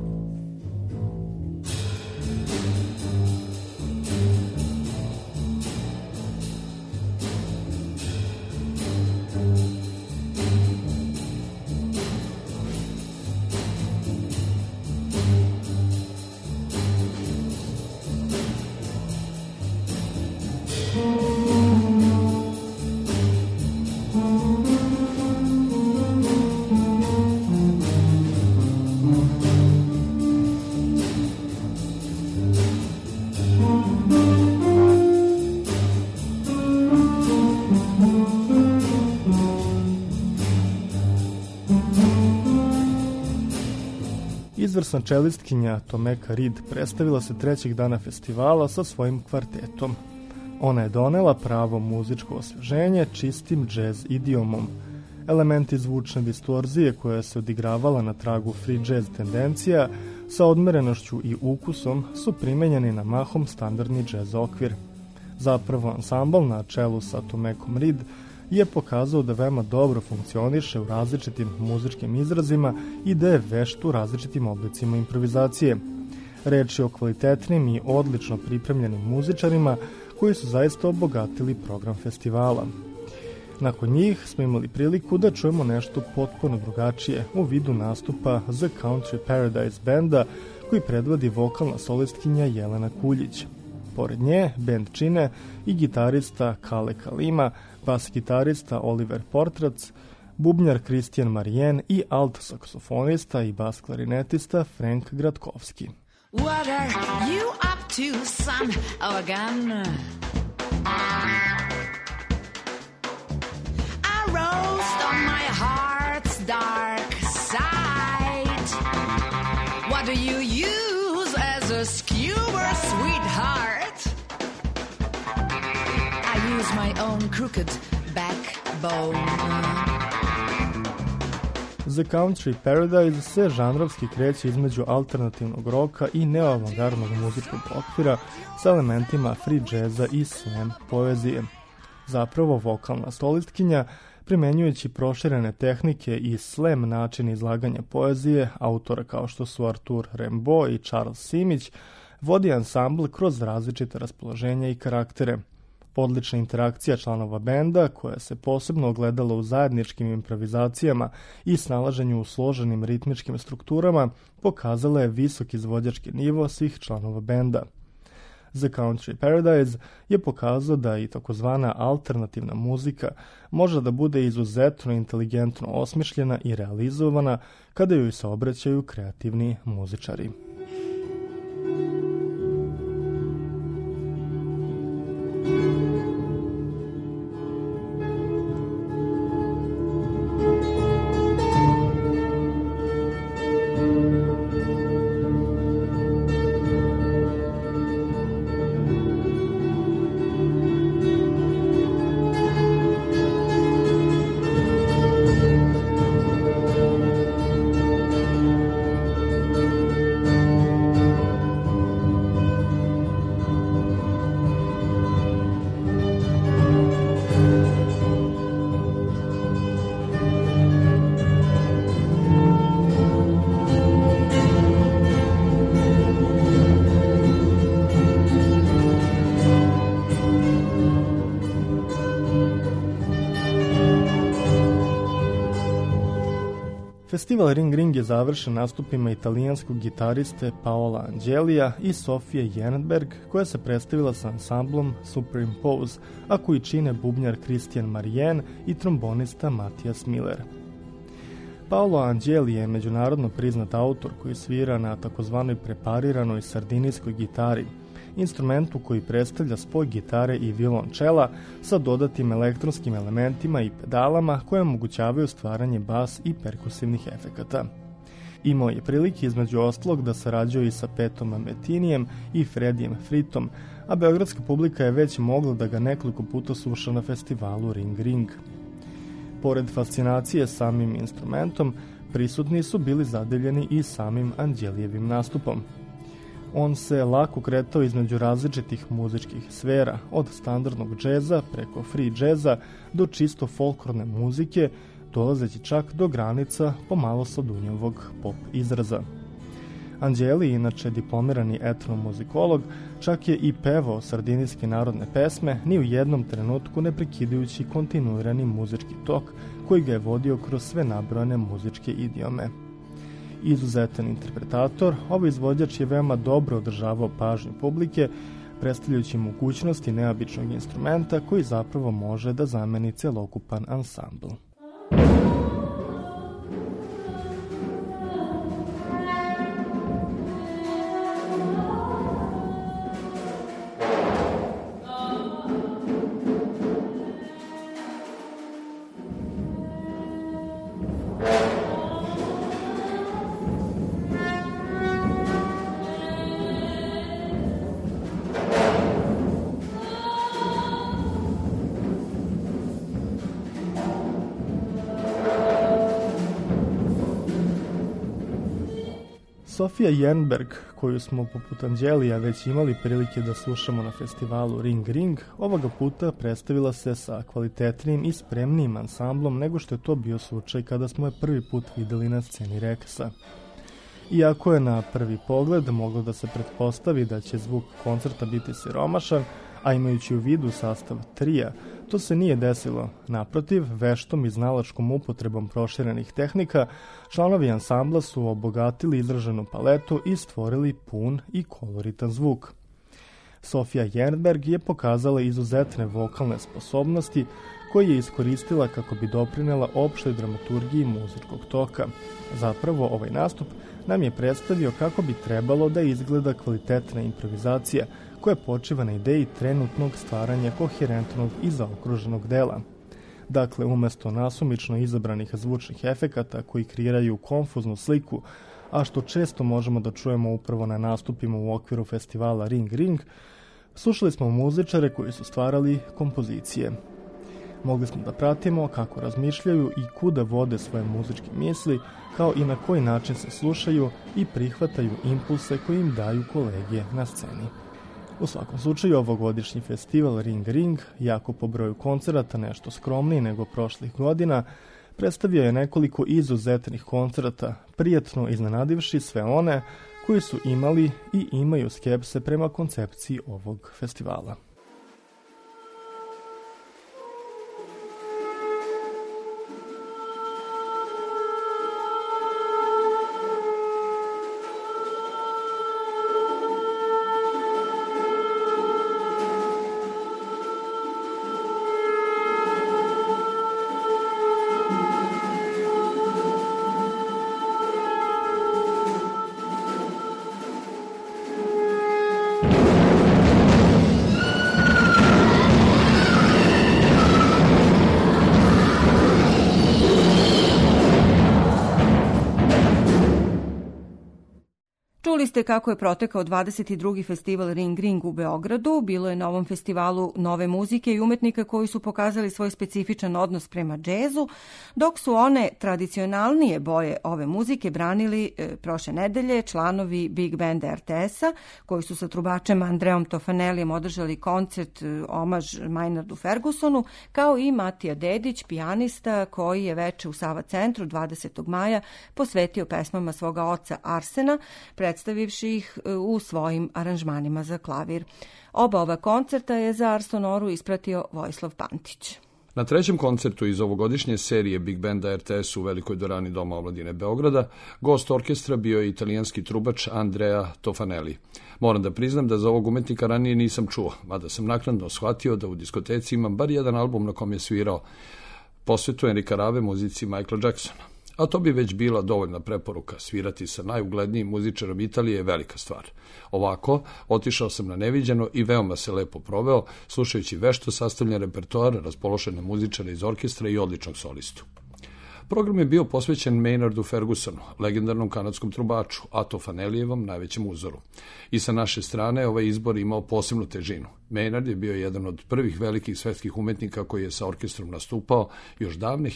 Izvrsna čelistkinja Tomeka Reed predstavila se 3. dana festivala sa svojim kvartetom. Ona je donela pravo muzičko osveženje čistim džez idiomom. Elementi zvučne distorzije koja se odigravala na tragu free jazz tendencija sa odmerenošću i ukusom su primenjeni na mahom standardni džez okvir. Zapravo ansambl na čelu sa Tomekom Reed je pokazao da veoma dobro funkcioniše u različitim muzičkim izrazima i da je vešt u različitim oblicima improvizacije. Reč je o kvalitetnim i odlično pripremljenim muzičarima koji su zaista obogatili program festivala. Nakon njih smo imali priliku da čujemo nešto potpuno drugačije u vidu nastupa The Country Paradise Banda koji predvodi vokalna solistkinja Jelena Kuljić. Pored nje, bend čine i gitarista Kale Kalima, bas gitarista Oliver Portrac, bubnjar Kristijan Marijen i alt saksofonista i bas klarinetista Frank Gratkovski. What are you up to, son of a gun? I roast on my heart's dark side. What do you use as a skewer, sweetheart? I use my own crooked backbone. The Country Paradise se žanrovski kreće između alternativnog roka i neoavangardnog muzičkog okvira sa elementima free jazza i slam poezije. Zapravo, vokalna solistkinja, primenjujući proširene tehnike i slam način izlaganja poezije, autora kao što su Artur Rimbaud i Charles Simić, vodi ansambl kroz različite raspoloženja i karaktere. Odlična interakcija članova benda, koja se posebno ogledala u zajedničkim improvizacijama i snalaženju u složenim ritmičkim strukturama, pokazala je visok izvođački nivo svih članova benda. The Country Paradise je pokazao da i takozvana alternativna muzika može da bude izuzetno inteligentno osmišljena i realizovana kada joj se obraćaju kreativni muzičari. Festival Ring Ring je završen nastupima italijanskog gitariste Paola Angelija i Sofije Jernberg, koja se predstavila sa ansamblom Superimpose, a koji čine bubnjar Christian Marien i trombonista Matijas Miller. Paolo Angeli je međunarodno priznat autor koji svira na takozvanoj prepariranoj sardinijskoj gitari, instrumentu koji predstavlja spoj gitare i violončela sa dodatim elektronskim elementima i pedalama koje omogućavaju stvaranje bas i perkusivnih efekata. Imao je prilike između ostalog da sarađuje i sa Petom Metinijem i Fredijem Fritom, a beogradska publika je već mogla da ga nekoliko puta sluša na festivalu Ring Ring. Pored fascinacije samim instrumentom, prisutni su bili zadeljeni i samim Angelijevim nastupom. On se lako kretao između različitih muzičkih sfera, od standardnog džeza preko free džeza do čisto folklorne muzike, dolazeći čak do granica pomalo sladunjevog pop izraza. Angeli, inače diplomirani etnomuzikolog, čak je i pevao sardinijske narodne pesme, ni u jednom trenutku ne prekidajući kontinuirani muzički tok koji ga je vodio kroz sve nabrojane muzičke idiome. Izuzetan interpretator, ovaj izvođač je veoma dobro održavao pažnju publike, predstavljajući mogućnosti neobičnog instrumenta koji zapravo može da zameni celokupan ansambl. Sofija Jernberg, koju smo poput Angelija već imali prilike da slušamo na festivalu Ring Ring, ovoga puta predstavila se sa kvalitetnijim i spremnijim ansamblom nego što je to bio slučaj kada smo je prvi put videli na sceni Reksa. Iako je na prvi pogled moglo da se pretpostavi da će zvuk koncerta biti siromašan, a imajući u vidu sastav trija, to se nije desilo. Naprotiv, veštom i znalačkom upotrebom proširenih tehnika, članovi ansambla su obogatili izraženu paletu i stvorili pun i koloritan zvuk. Sofija Jernberg je pokazala izuzetne vokalne sposobnosti koje je iskoristila kako bi doprinela opštoj dramaturgiji muzičkog toka. Zapravo, ovaj nastup nam je predstavio kako bi trebalo da izgleda kvalitetna improvizacija koja počiva na ideji trenutnog stvaranja koherentnog i zaokruženog dela. Dakle, umesto nasumično izabranih zvučnih efekata koji kreiraju konfuznu sliku, a što često možemo da čujemo upravo na nastupima u okviru festivala Ring Ring, slušali smo muzičare koji su stvarali kompozicije. Mogli smo da pratimo kako razmišljaju i kuda vode svoje muzičke misli, kao i na koji način se slušaju i prihvataju impulse koje im daju kolege na sceni. U svakom slučaju, ovogodišnji festival Ring Ring, jako po broju koncerata nešto skromniji nego prošlih godina, predstavio je nekoliko izuzetnih koncerata, prijatno iznenadivši sve one koji su imali i imaju skepse prema koncepciji ovog festivala. Čuli ste kako je protekao 22. festival Ring Ring u Beogradu. Bilo je na ovom festivalu nove muzike i umetnika koji su pokazali svoj specifičan odnos prema džezu, dok su one tradicionalnije boje ove muzike branili prošle nedelje članovi Big Banda RTS-a, koji su sa trubačem Andreom Tofanelijem održali koncert omaž Maynardu Fergusonu, kao i Matija Dedić, pijanista, koji je veče u Sava centru 20. maja posvetio pesmama svoga oca Arsena, predstavivši ih u svojim aranžmanima za klavir. Oba ova koncerta je za Ars Sonoru ispratio Vojislav Pantić. Na trećem koncertu iz ovogodišnje serije Big Banda RTS u Velikoj dvorani Doma omladine Beograda gost orkestra bio je italijanski trubač Andrea Tofanelli. Moram da priznam da za ovog umetnika ranije nisam čuo, mada sam naknadno shvatio da u diskoteci imam bar jedan album na kom je svirao posvetu Enrika Rave muzici Michaela Jacksona. A to bi već bila dovoljna preporuka. Svirati sa najuglednijim muzičarom Italije je velika stvar. Ovako, otišao sam na neviđeno i veoma se lepo proveo, slušajući vešto sastavljen repertoar, raspoložene muzičare iz orkestra i odličnog solistu. Program je bio posvećen Maynardu Fergusonu, legendarnom kanadskom trubaču, a Tofanellijevom najvećem uzoru. I sa naše strane ovaj izbor imao posebnu težinu. Maynard je bio jedan od prvih velikih svetskih umetnika koji je sa orkestrom nastupao još davne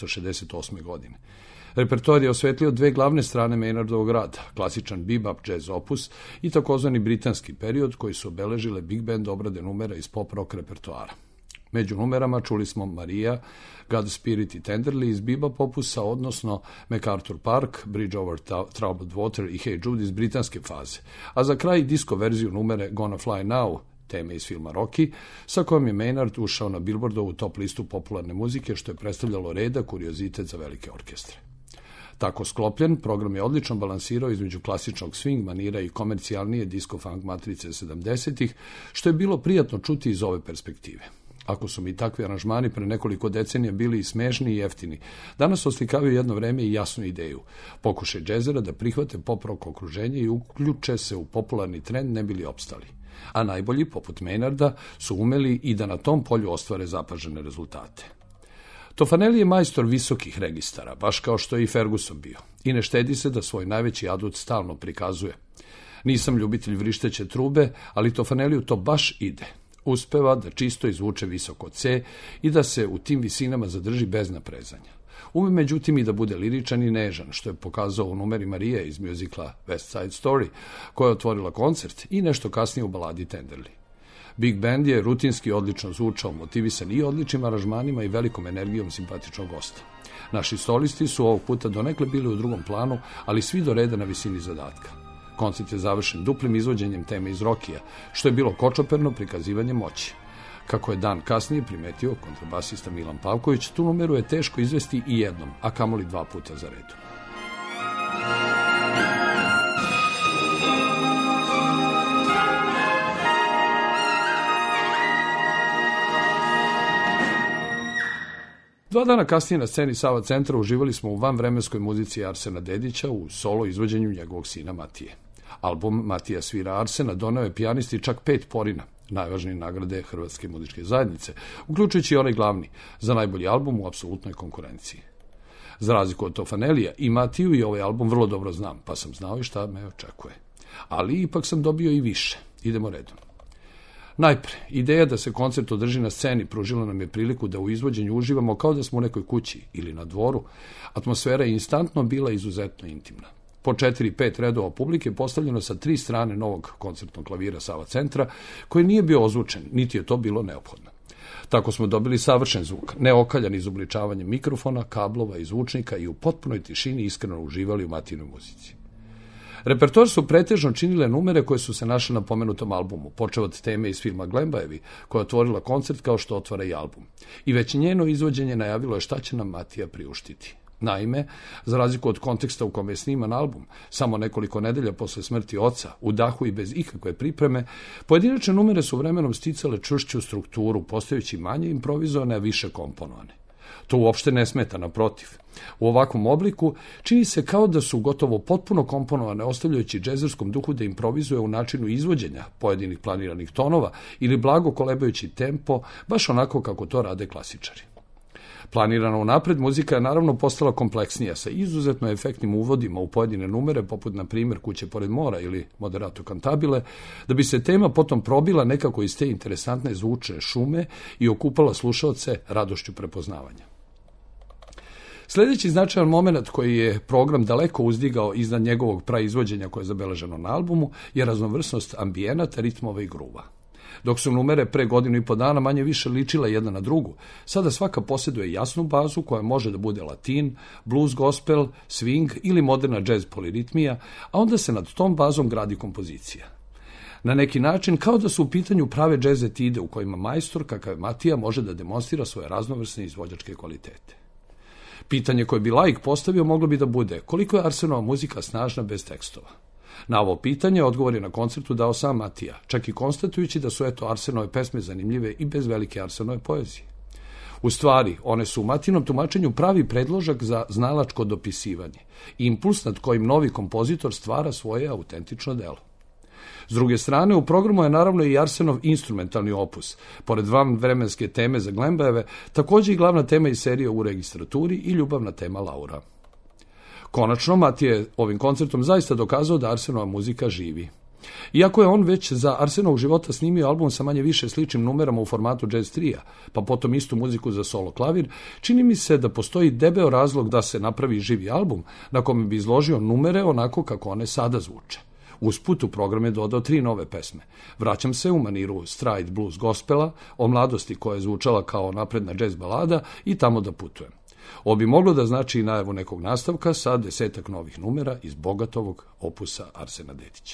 1968. godine. Repertoar je osvetlio dve glavne strane Maynardovog rada, klasičan bebop jazz opus i takozvani britanski period koji su obeležile big band obrade numera iz pop rock repertoara. Među numerama čuli smo Maria, God Spirit i Tenderly iz bebop opusa, odnosno MacArthur Park, Bridge over Troubled Water i Hey Jude iz britanske faze, a za kraj disco verziju numere Gonna Fly Now, teme iz filma Rocky, sa kojom je Maynard ušao na Billboardovu top listu popularne muzike, što je predstavljalo reda kuriozitet za velike orkestre. Tako sklopljen, program je odlično balansirao između klasičnog swing manira i komercijalnije disco-funk matrice 70-ih, što je bilo prijatno čuti iz ove perspektive. Ako su mi takvi aranžmani pre nekoliko decenija bili i smešni i jeftini, danas oslikavaju jedno vreme i jasnu ideju. Pokušaj džezera da prihvate pop rock okruženje i uključe se u popularni trend ne bili opstali. A najbolji, poput Maynarda, su umeli i da na tom polju ostvare zapažene rezultate. Tofanelli je majstor visokih registara, baš kao što je i Ferguson bio, i ne štedi se da svoj najveći adut stalno prikazuje. Nisam ljubitelj vrišteće trube, ali Tofanelliju to baš ide. Uspeva da čisto izvuče visoko C i da se u tim visinama zadrži bez naprezanja. Ume međutim i da bude liričan i nežan, što je pokazao u numeri Marije iz mjuzikla West Side Story, koja je otvorila koncert, i nešto kasnije u baladi Tenderly. Big Band je rutinski odlično zvučao, motivisan i odličnim aranžmanima i velikom energijom simpatičnog gosta. Naši solisti su ovog puta donekle bili u drugom planu, ali svi do reda na visini zadatka. Koncert je završen duplim izvođenjem teme iz Rokija, što je bilo kočoperno prikazivanje moći. Kako je dan kasnije primetio kontrabasista Milan Pavković, tu numeru je teško izvesti i jednom, a kamoli 2 puta za redu. Dva dana kasnije na sceni Sava centra uživali smo u vanvremenskoj muzici Arsena Dedića u solo izvođenju njegovog sina Matije. Album Matija svira Arsena doneo je pijanisti čak 5 porina, najvažnije nagrade Hrvatske muzičke zajednice, uključujući i onaj glavni, za najbolji album u apsolutnoj konkurenciji. Za razliku od Tofanellija i Matiju i ovaj album vrlo dobro znam, pa sam znao i šta me očekuje. Ali ipak sam dobio i više. Idemo redom. Najpre, ideja da se koncert održi na sceni pružila nam je priliku da u izvođenju uživamo kao da smo u nekoj kući ili na dvoru. Atmosfera je instantno bila izuzetno intimna. Po 4-5 redova publike postavljeno sa 3 strane novog koncertnog klavira Sava centra, koji nije bio ozvučen, niti je to bilo neophodno. Tako smo dobili savršen zvuk, neokaljan izobličavanjem mikrofona, kablova i zvučnika i u potpunoj tišini iskreno uživali u Matijinoj muzici. Repertoar su pretežno činile numere koje su se našle na pomenutom albumu, počeo od teme iz filma Glembajevi, koja je otvorila koncert kao što otvara i album. I već njeno izvođenje najavilo je šta će nam Matija priuštiti. Naime, za razliku od konteksta u kome je sniman album, samo nekoliko nedelja posle smrti oca, u dahu i bez ikakve pripreme, pojedinačne numere su vremenom sticale čvršću strukturu, postajući manje improvizovane, a više komponovane. To uopšte ne smeta, naprotiv. U ovakvom obliku čini se kao da su gotovo potpuno komponovane, ostavljajući džezerskom duhu da improvizuje u načinu izvođenja pojedinih planiranih tonova ili blago kolebajući tempo, baš onako kako to rade klasičari. Planirana unapred, muzika je naravno postala kompleksnija, sa izuzetno efektnim uvodima u pojedine numere, poput na primjer Kuće pored mora ili Moderato cantabile, da bi se tema potom probila nekako iz te interesantne zvučne šume i okupala slušaoce radošću prepoznavanja. Sljedeći značajan moment koji je program daleko uzdigao iznad njegovog praizvođenja koje je zabeleženo na albumu je raznovrsnost ambijenata, ritmova i gruva. Dok su numere pre 1,5 dana manje više ličile jedna na drugu, sada svaka posjeduje jasnu bazu koja može da bude latin, blues gospel, swing ili moderna jazz poliritmija, a onda se nad tom bazom gradi kompozicija. Na neki način kao da su u pitanju prave jazz etide u kojima majstor kakav je Matija može da demonstrira svoje raznovrsne izvođačke kvalitete. Pitanje koje bi laik postavio moglo bi da bude koliko je Arsenova muzika snažna bez tekstova. Na ovo pitanje odgovor je na koncertu dao sam Matija, čak i konstatujući da su Arsenove pesme zanimljive i bez velike Arsenove poezije. U stvari, one su u Matijinom tumačenju pravi predložak za znalačko dopisivanje, impuls nad kojim novi kompozitor stvara svoje autentično delo. S druge strane, u programu je naravno i Arsenov instrumentalni opus, pored vanvremenske teme za Glembajeve, također i glavna tema iz serije U registraturi i ljubavna tema Laura. Konačno, Matija je ovim koncertom zaista dokazao da Arsenova muzika živi. Iako je on već za Arsenovog života snimio album sa manje više sličnim numerama u formatu jazz trija, pa potom istu muziku za solo klavir, čini mi se da postoji debeo razlog da se napravi živi album na kome bi izložio numere onako kako one sada zvuče. Usput u program je dodao 3 nove pesme. Vraćam se u maniru stride blues gospela, o mladosti koja je zvučala kao napredna jazz balada i Tamo da putujem. Ovo bi moglo da znači i najavu nekog nastavka sa 10 novih numera iz bogatovog opusa Arsena Dedića.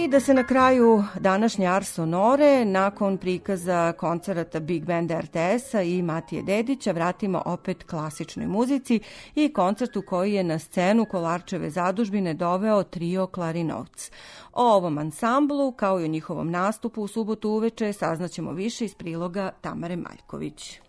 I da se na kraju današnje Ars Sonore, nakon prikaza koncerata Big Banda RTS-a i Matije Dedića, vratimo opet klasičnoj muzici i koncertu koji je na scenu Kolarčeve zadužbine doveo trio Klarinovc. O ovom ansamblu, kao i o njihovom nastupu u subotu uveče, saznaćemo više iz priloga Tamare Maljković.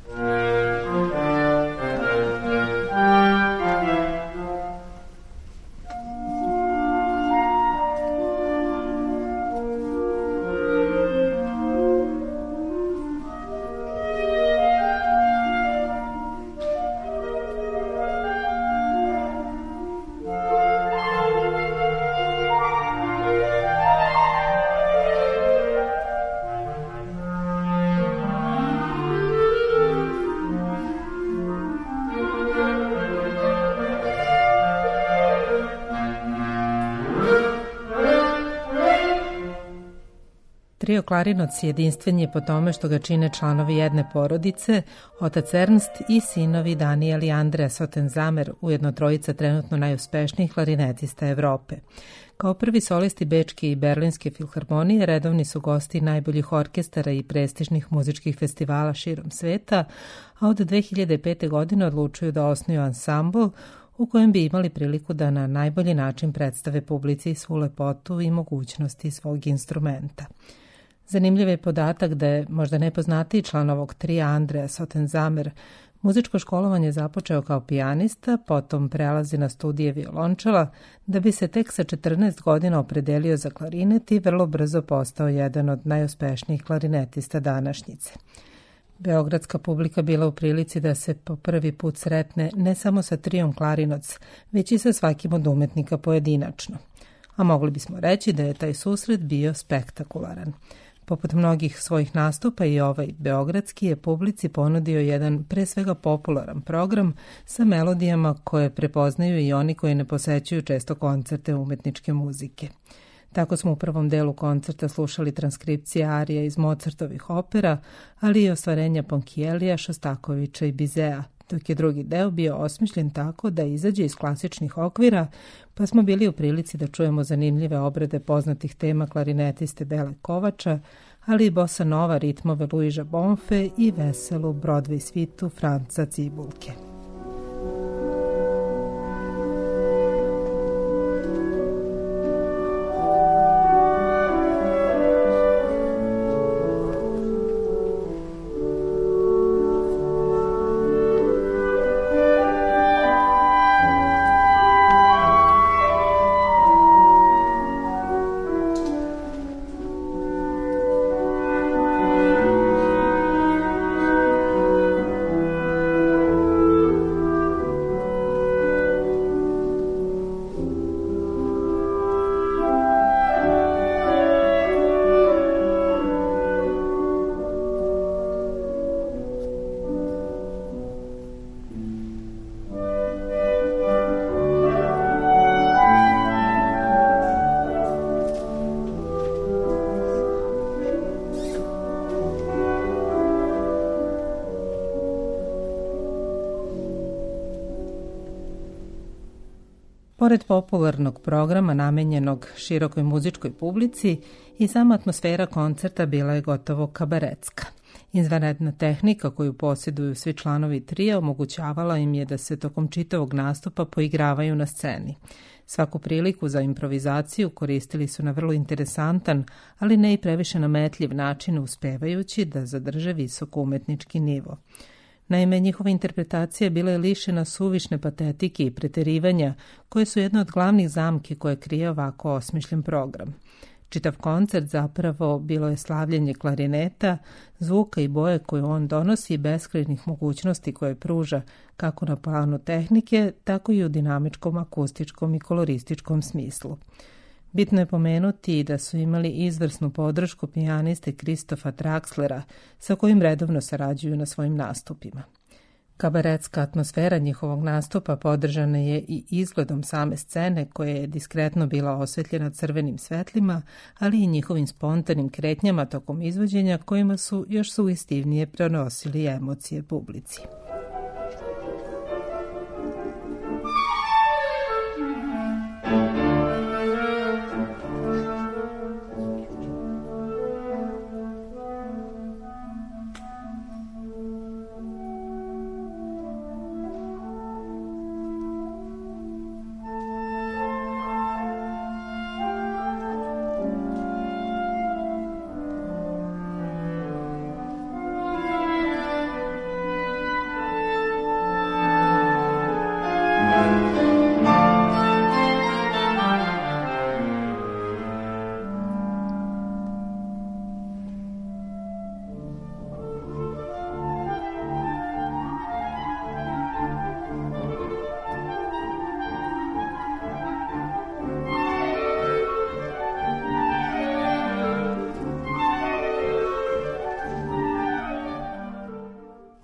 Trio Klarinoc jedinstven je po tome što ga čine članovi jedne porodice, otac Ernst i sinovi Daniel i Andrea Sotenzamer, ujedno trojica trenutno najuspešnijih klarinetista Evrope. Kao prvi solisti Bečke i Berlinske filharmonije redovni su gosti najboljih orkestara i prestižnih muzičkih festivala širom sveta, a od 2005. godine odlučuju da osnuju ansambl u kojem bi imali priliku da na najbolji način predstave publici svu lepotu i mogućnosti svog instrumenta. Zanimljiv je podatak da je možda nepoznatiji član ovog trija Andrea Sotenzamer muzičko školovanje započeo kao pijanista, potom prelazi na studije violončela, da bi se tek sa 14 godina opredelio za klarinet i vrlo brzo postao jedan od najuspešnijih klarinetista današnjice. Beogradska publika bila u prilici da se po prvi put sretne ne samo sa trijom Klarinoc, već i sa svakim od umetnika pojedinačno. A mogli bismo reći da je taj susret bio spektakularan. Poput mnogih svojih nastupa i ovaj beogradski je publici ponudio jedan pre svega popularan program sa melodijama koje prepoznaju i oni koji ne posećuju često koncerte umetničke muzike. Tako smo u prvom delu koncerta slušali transkripcije arija iz Mozartovih opera, ali i ostvarenja Ponchiellija, Šostakovića i Bizea, dok je drugi deo bio osmišljen tako da izađe iz klasičnih okvira, pa smo bili u prilici da čujemo zanimljive obrade poznatih tema klarinetiste Bele Kovača, ali i bossa nova ritmove Luiža Bonfe i veselu Broadway svitu Franca Cibulke. Pored popularnog programa namenjenog širokoj muzičkoj publici, i sama atmosfera koncerta bila je gotovo kabaretska. Izvanredna tehnika koju posjeduju svi članovi trija omogućavala im je da se tokom čitavog nastupa poigravaju na sceni. Svaku priliku za improvizaciju koristili su na vrlo interesantan, ali ne i previše nametljiv način, uspevajući da zadrže visok umetnički nivo. Naime, njihova interpretacija bila je lišena suvišne patetike i preterivanja, koje su jedna od glavnih zamki koje krije ovako osmišljen program. Čitav koncert zapravo bilo je slavljenje klarineta, zvuka i boje koju on donosi i beskrajnih mogućnosti koje pruža kako na planu tehnike, tako i u dinamičkom, akustičkom i kolorističkom smislu. Bitno je pomenuti da su imali izvrsnu podršku pijaniste Kristofa Traxlera, sa kojim redovno sarađuju na svojim nastupima. Kabaretska atmosfera njihovog nastupa podržana je i izgledom same scene, koja je diskretno bila osvetljena crvenim svetlima, ali i njihovim spontanim kretnjama tokom izvođenja, kojima su još sugestivnije prenosili emocije publici.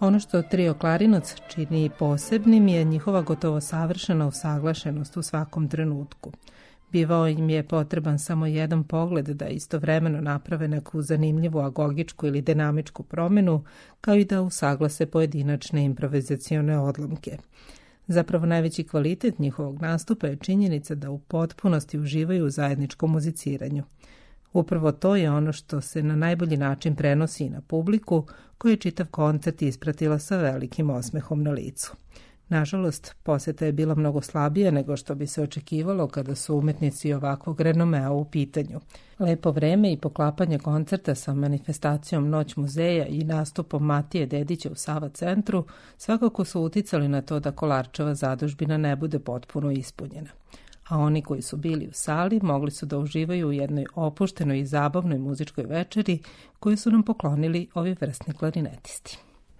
Ono što trio Klarinac čini posebnim je njihova gotovo savršena usaglašenost u svakom trenutku. Bivao im je potreban samo jedan pogled da istovremeno naprave neku zanimljivu agogičku ili dinamičku promjenu, kao i da usaglase pojedinačne improvizacione odlomke. Zapravo najveći kvalitet njihovog nastupa je činjenica da u potpunosti uživaju u zajedničkom muziciranju. Upravo to je ono što se na najbolji način prenosi na publiku, koji je čitav koncert ispratila sa velikim osmehom na licu. Nažalost, poseta je bila mnogo slabija nego što bi se očekivalo kada su umetnici ovakvog renomea u pitanju. Lepo vreme i poklapanje koncerta sa manifestacijom Noć muzeja i nastupom Matije Dedića u Sava centru svakako su uticali na to da Kolarčeva zadužbina ne bude potpuno ispunjena. A oni koji su bili u sali mogli su da uživaju u jednoj opuštenoj i zabavnoj muzičkoj večeri koju su nam poklonili ovi vrsni klarinetisti.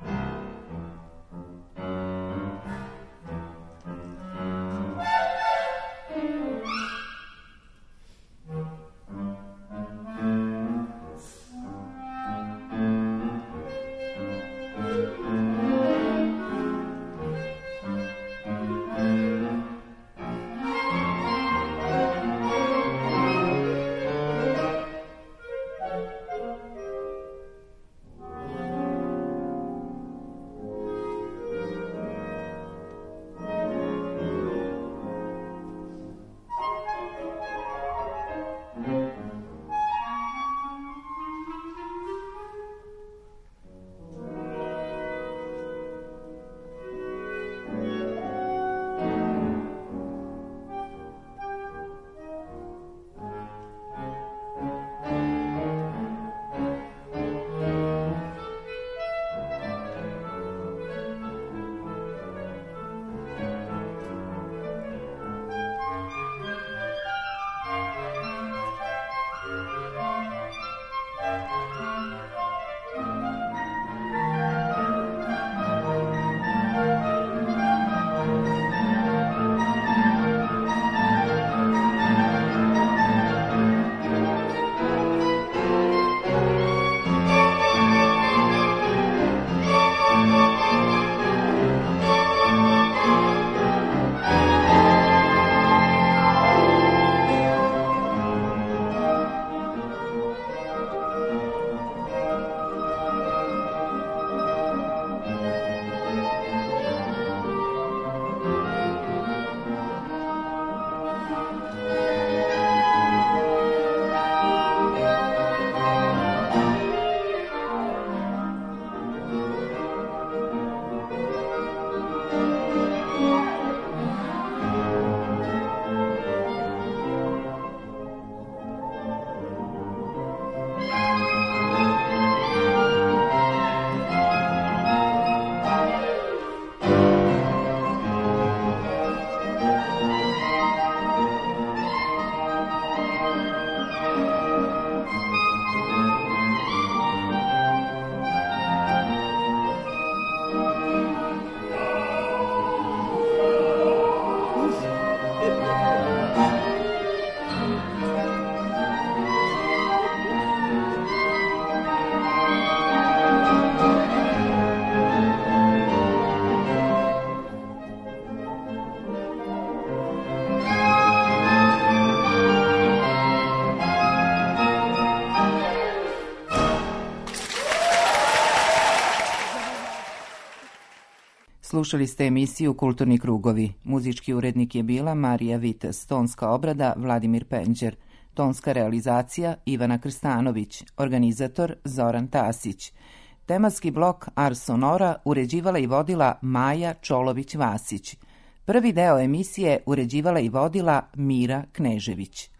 Slušali ste emisiju Kulturni krugovi. Muzički urednik je bila Marija Vites, tonska obrada Vladimir Penđer, tonska realizacija Ivana Krstanović, organizator Zoran Tasić. Tematski blok Ars Sonora uređivala i vodila Maja Čolović-Vasić. Prvi deo emisije uređivala i vodila Mira Knežević.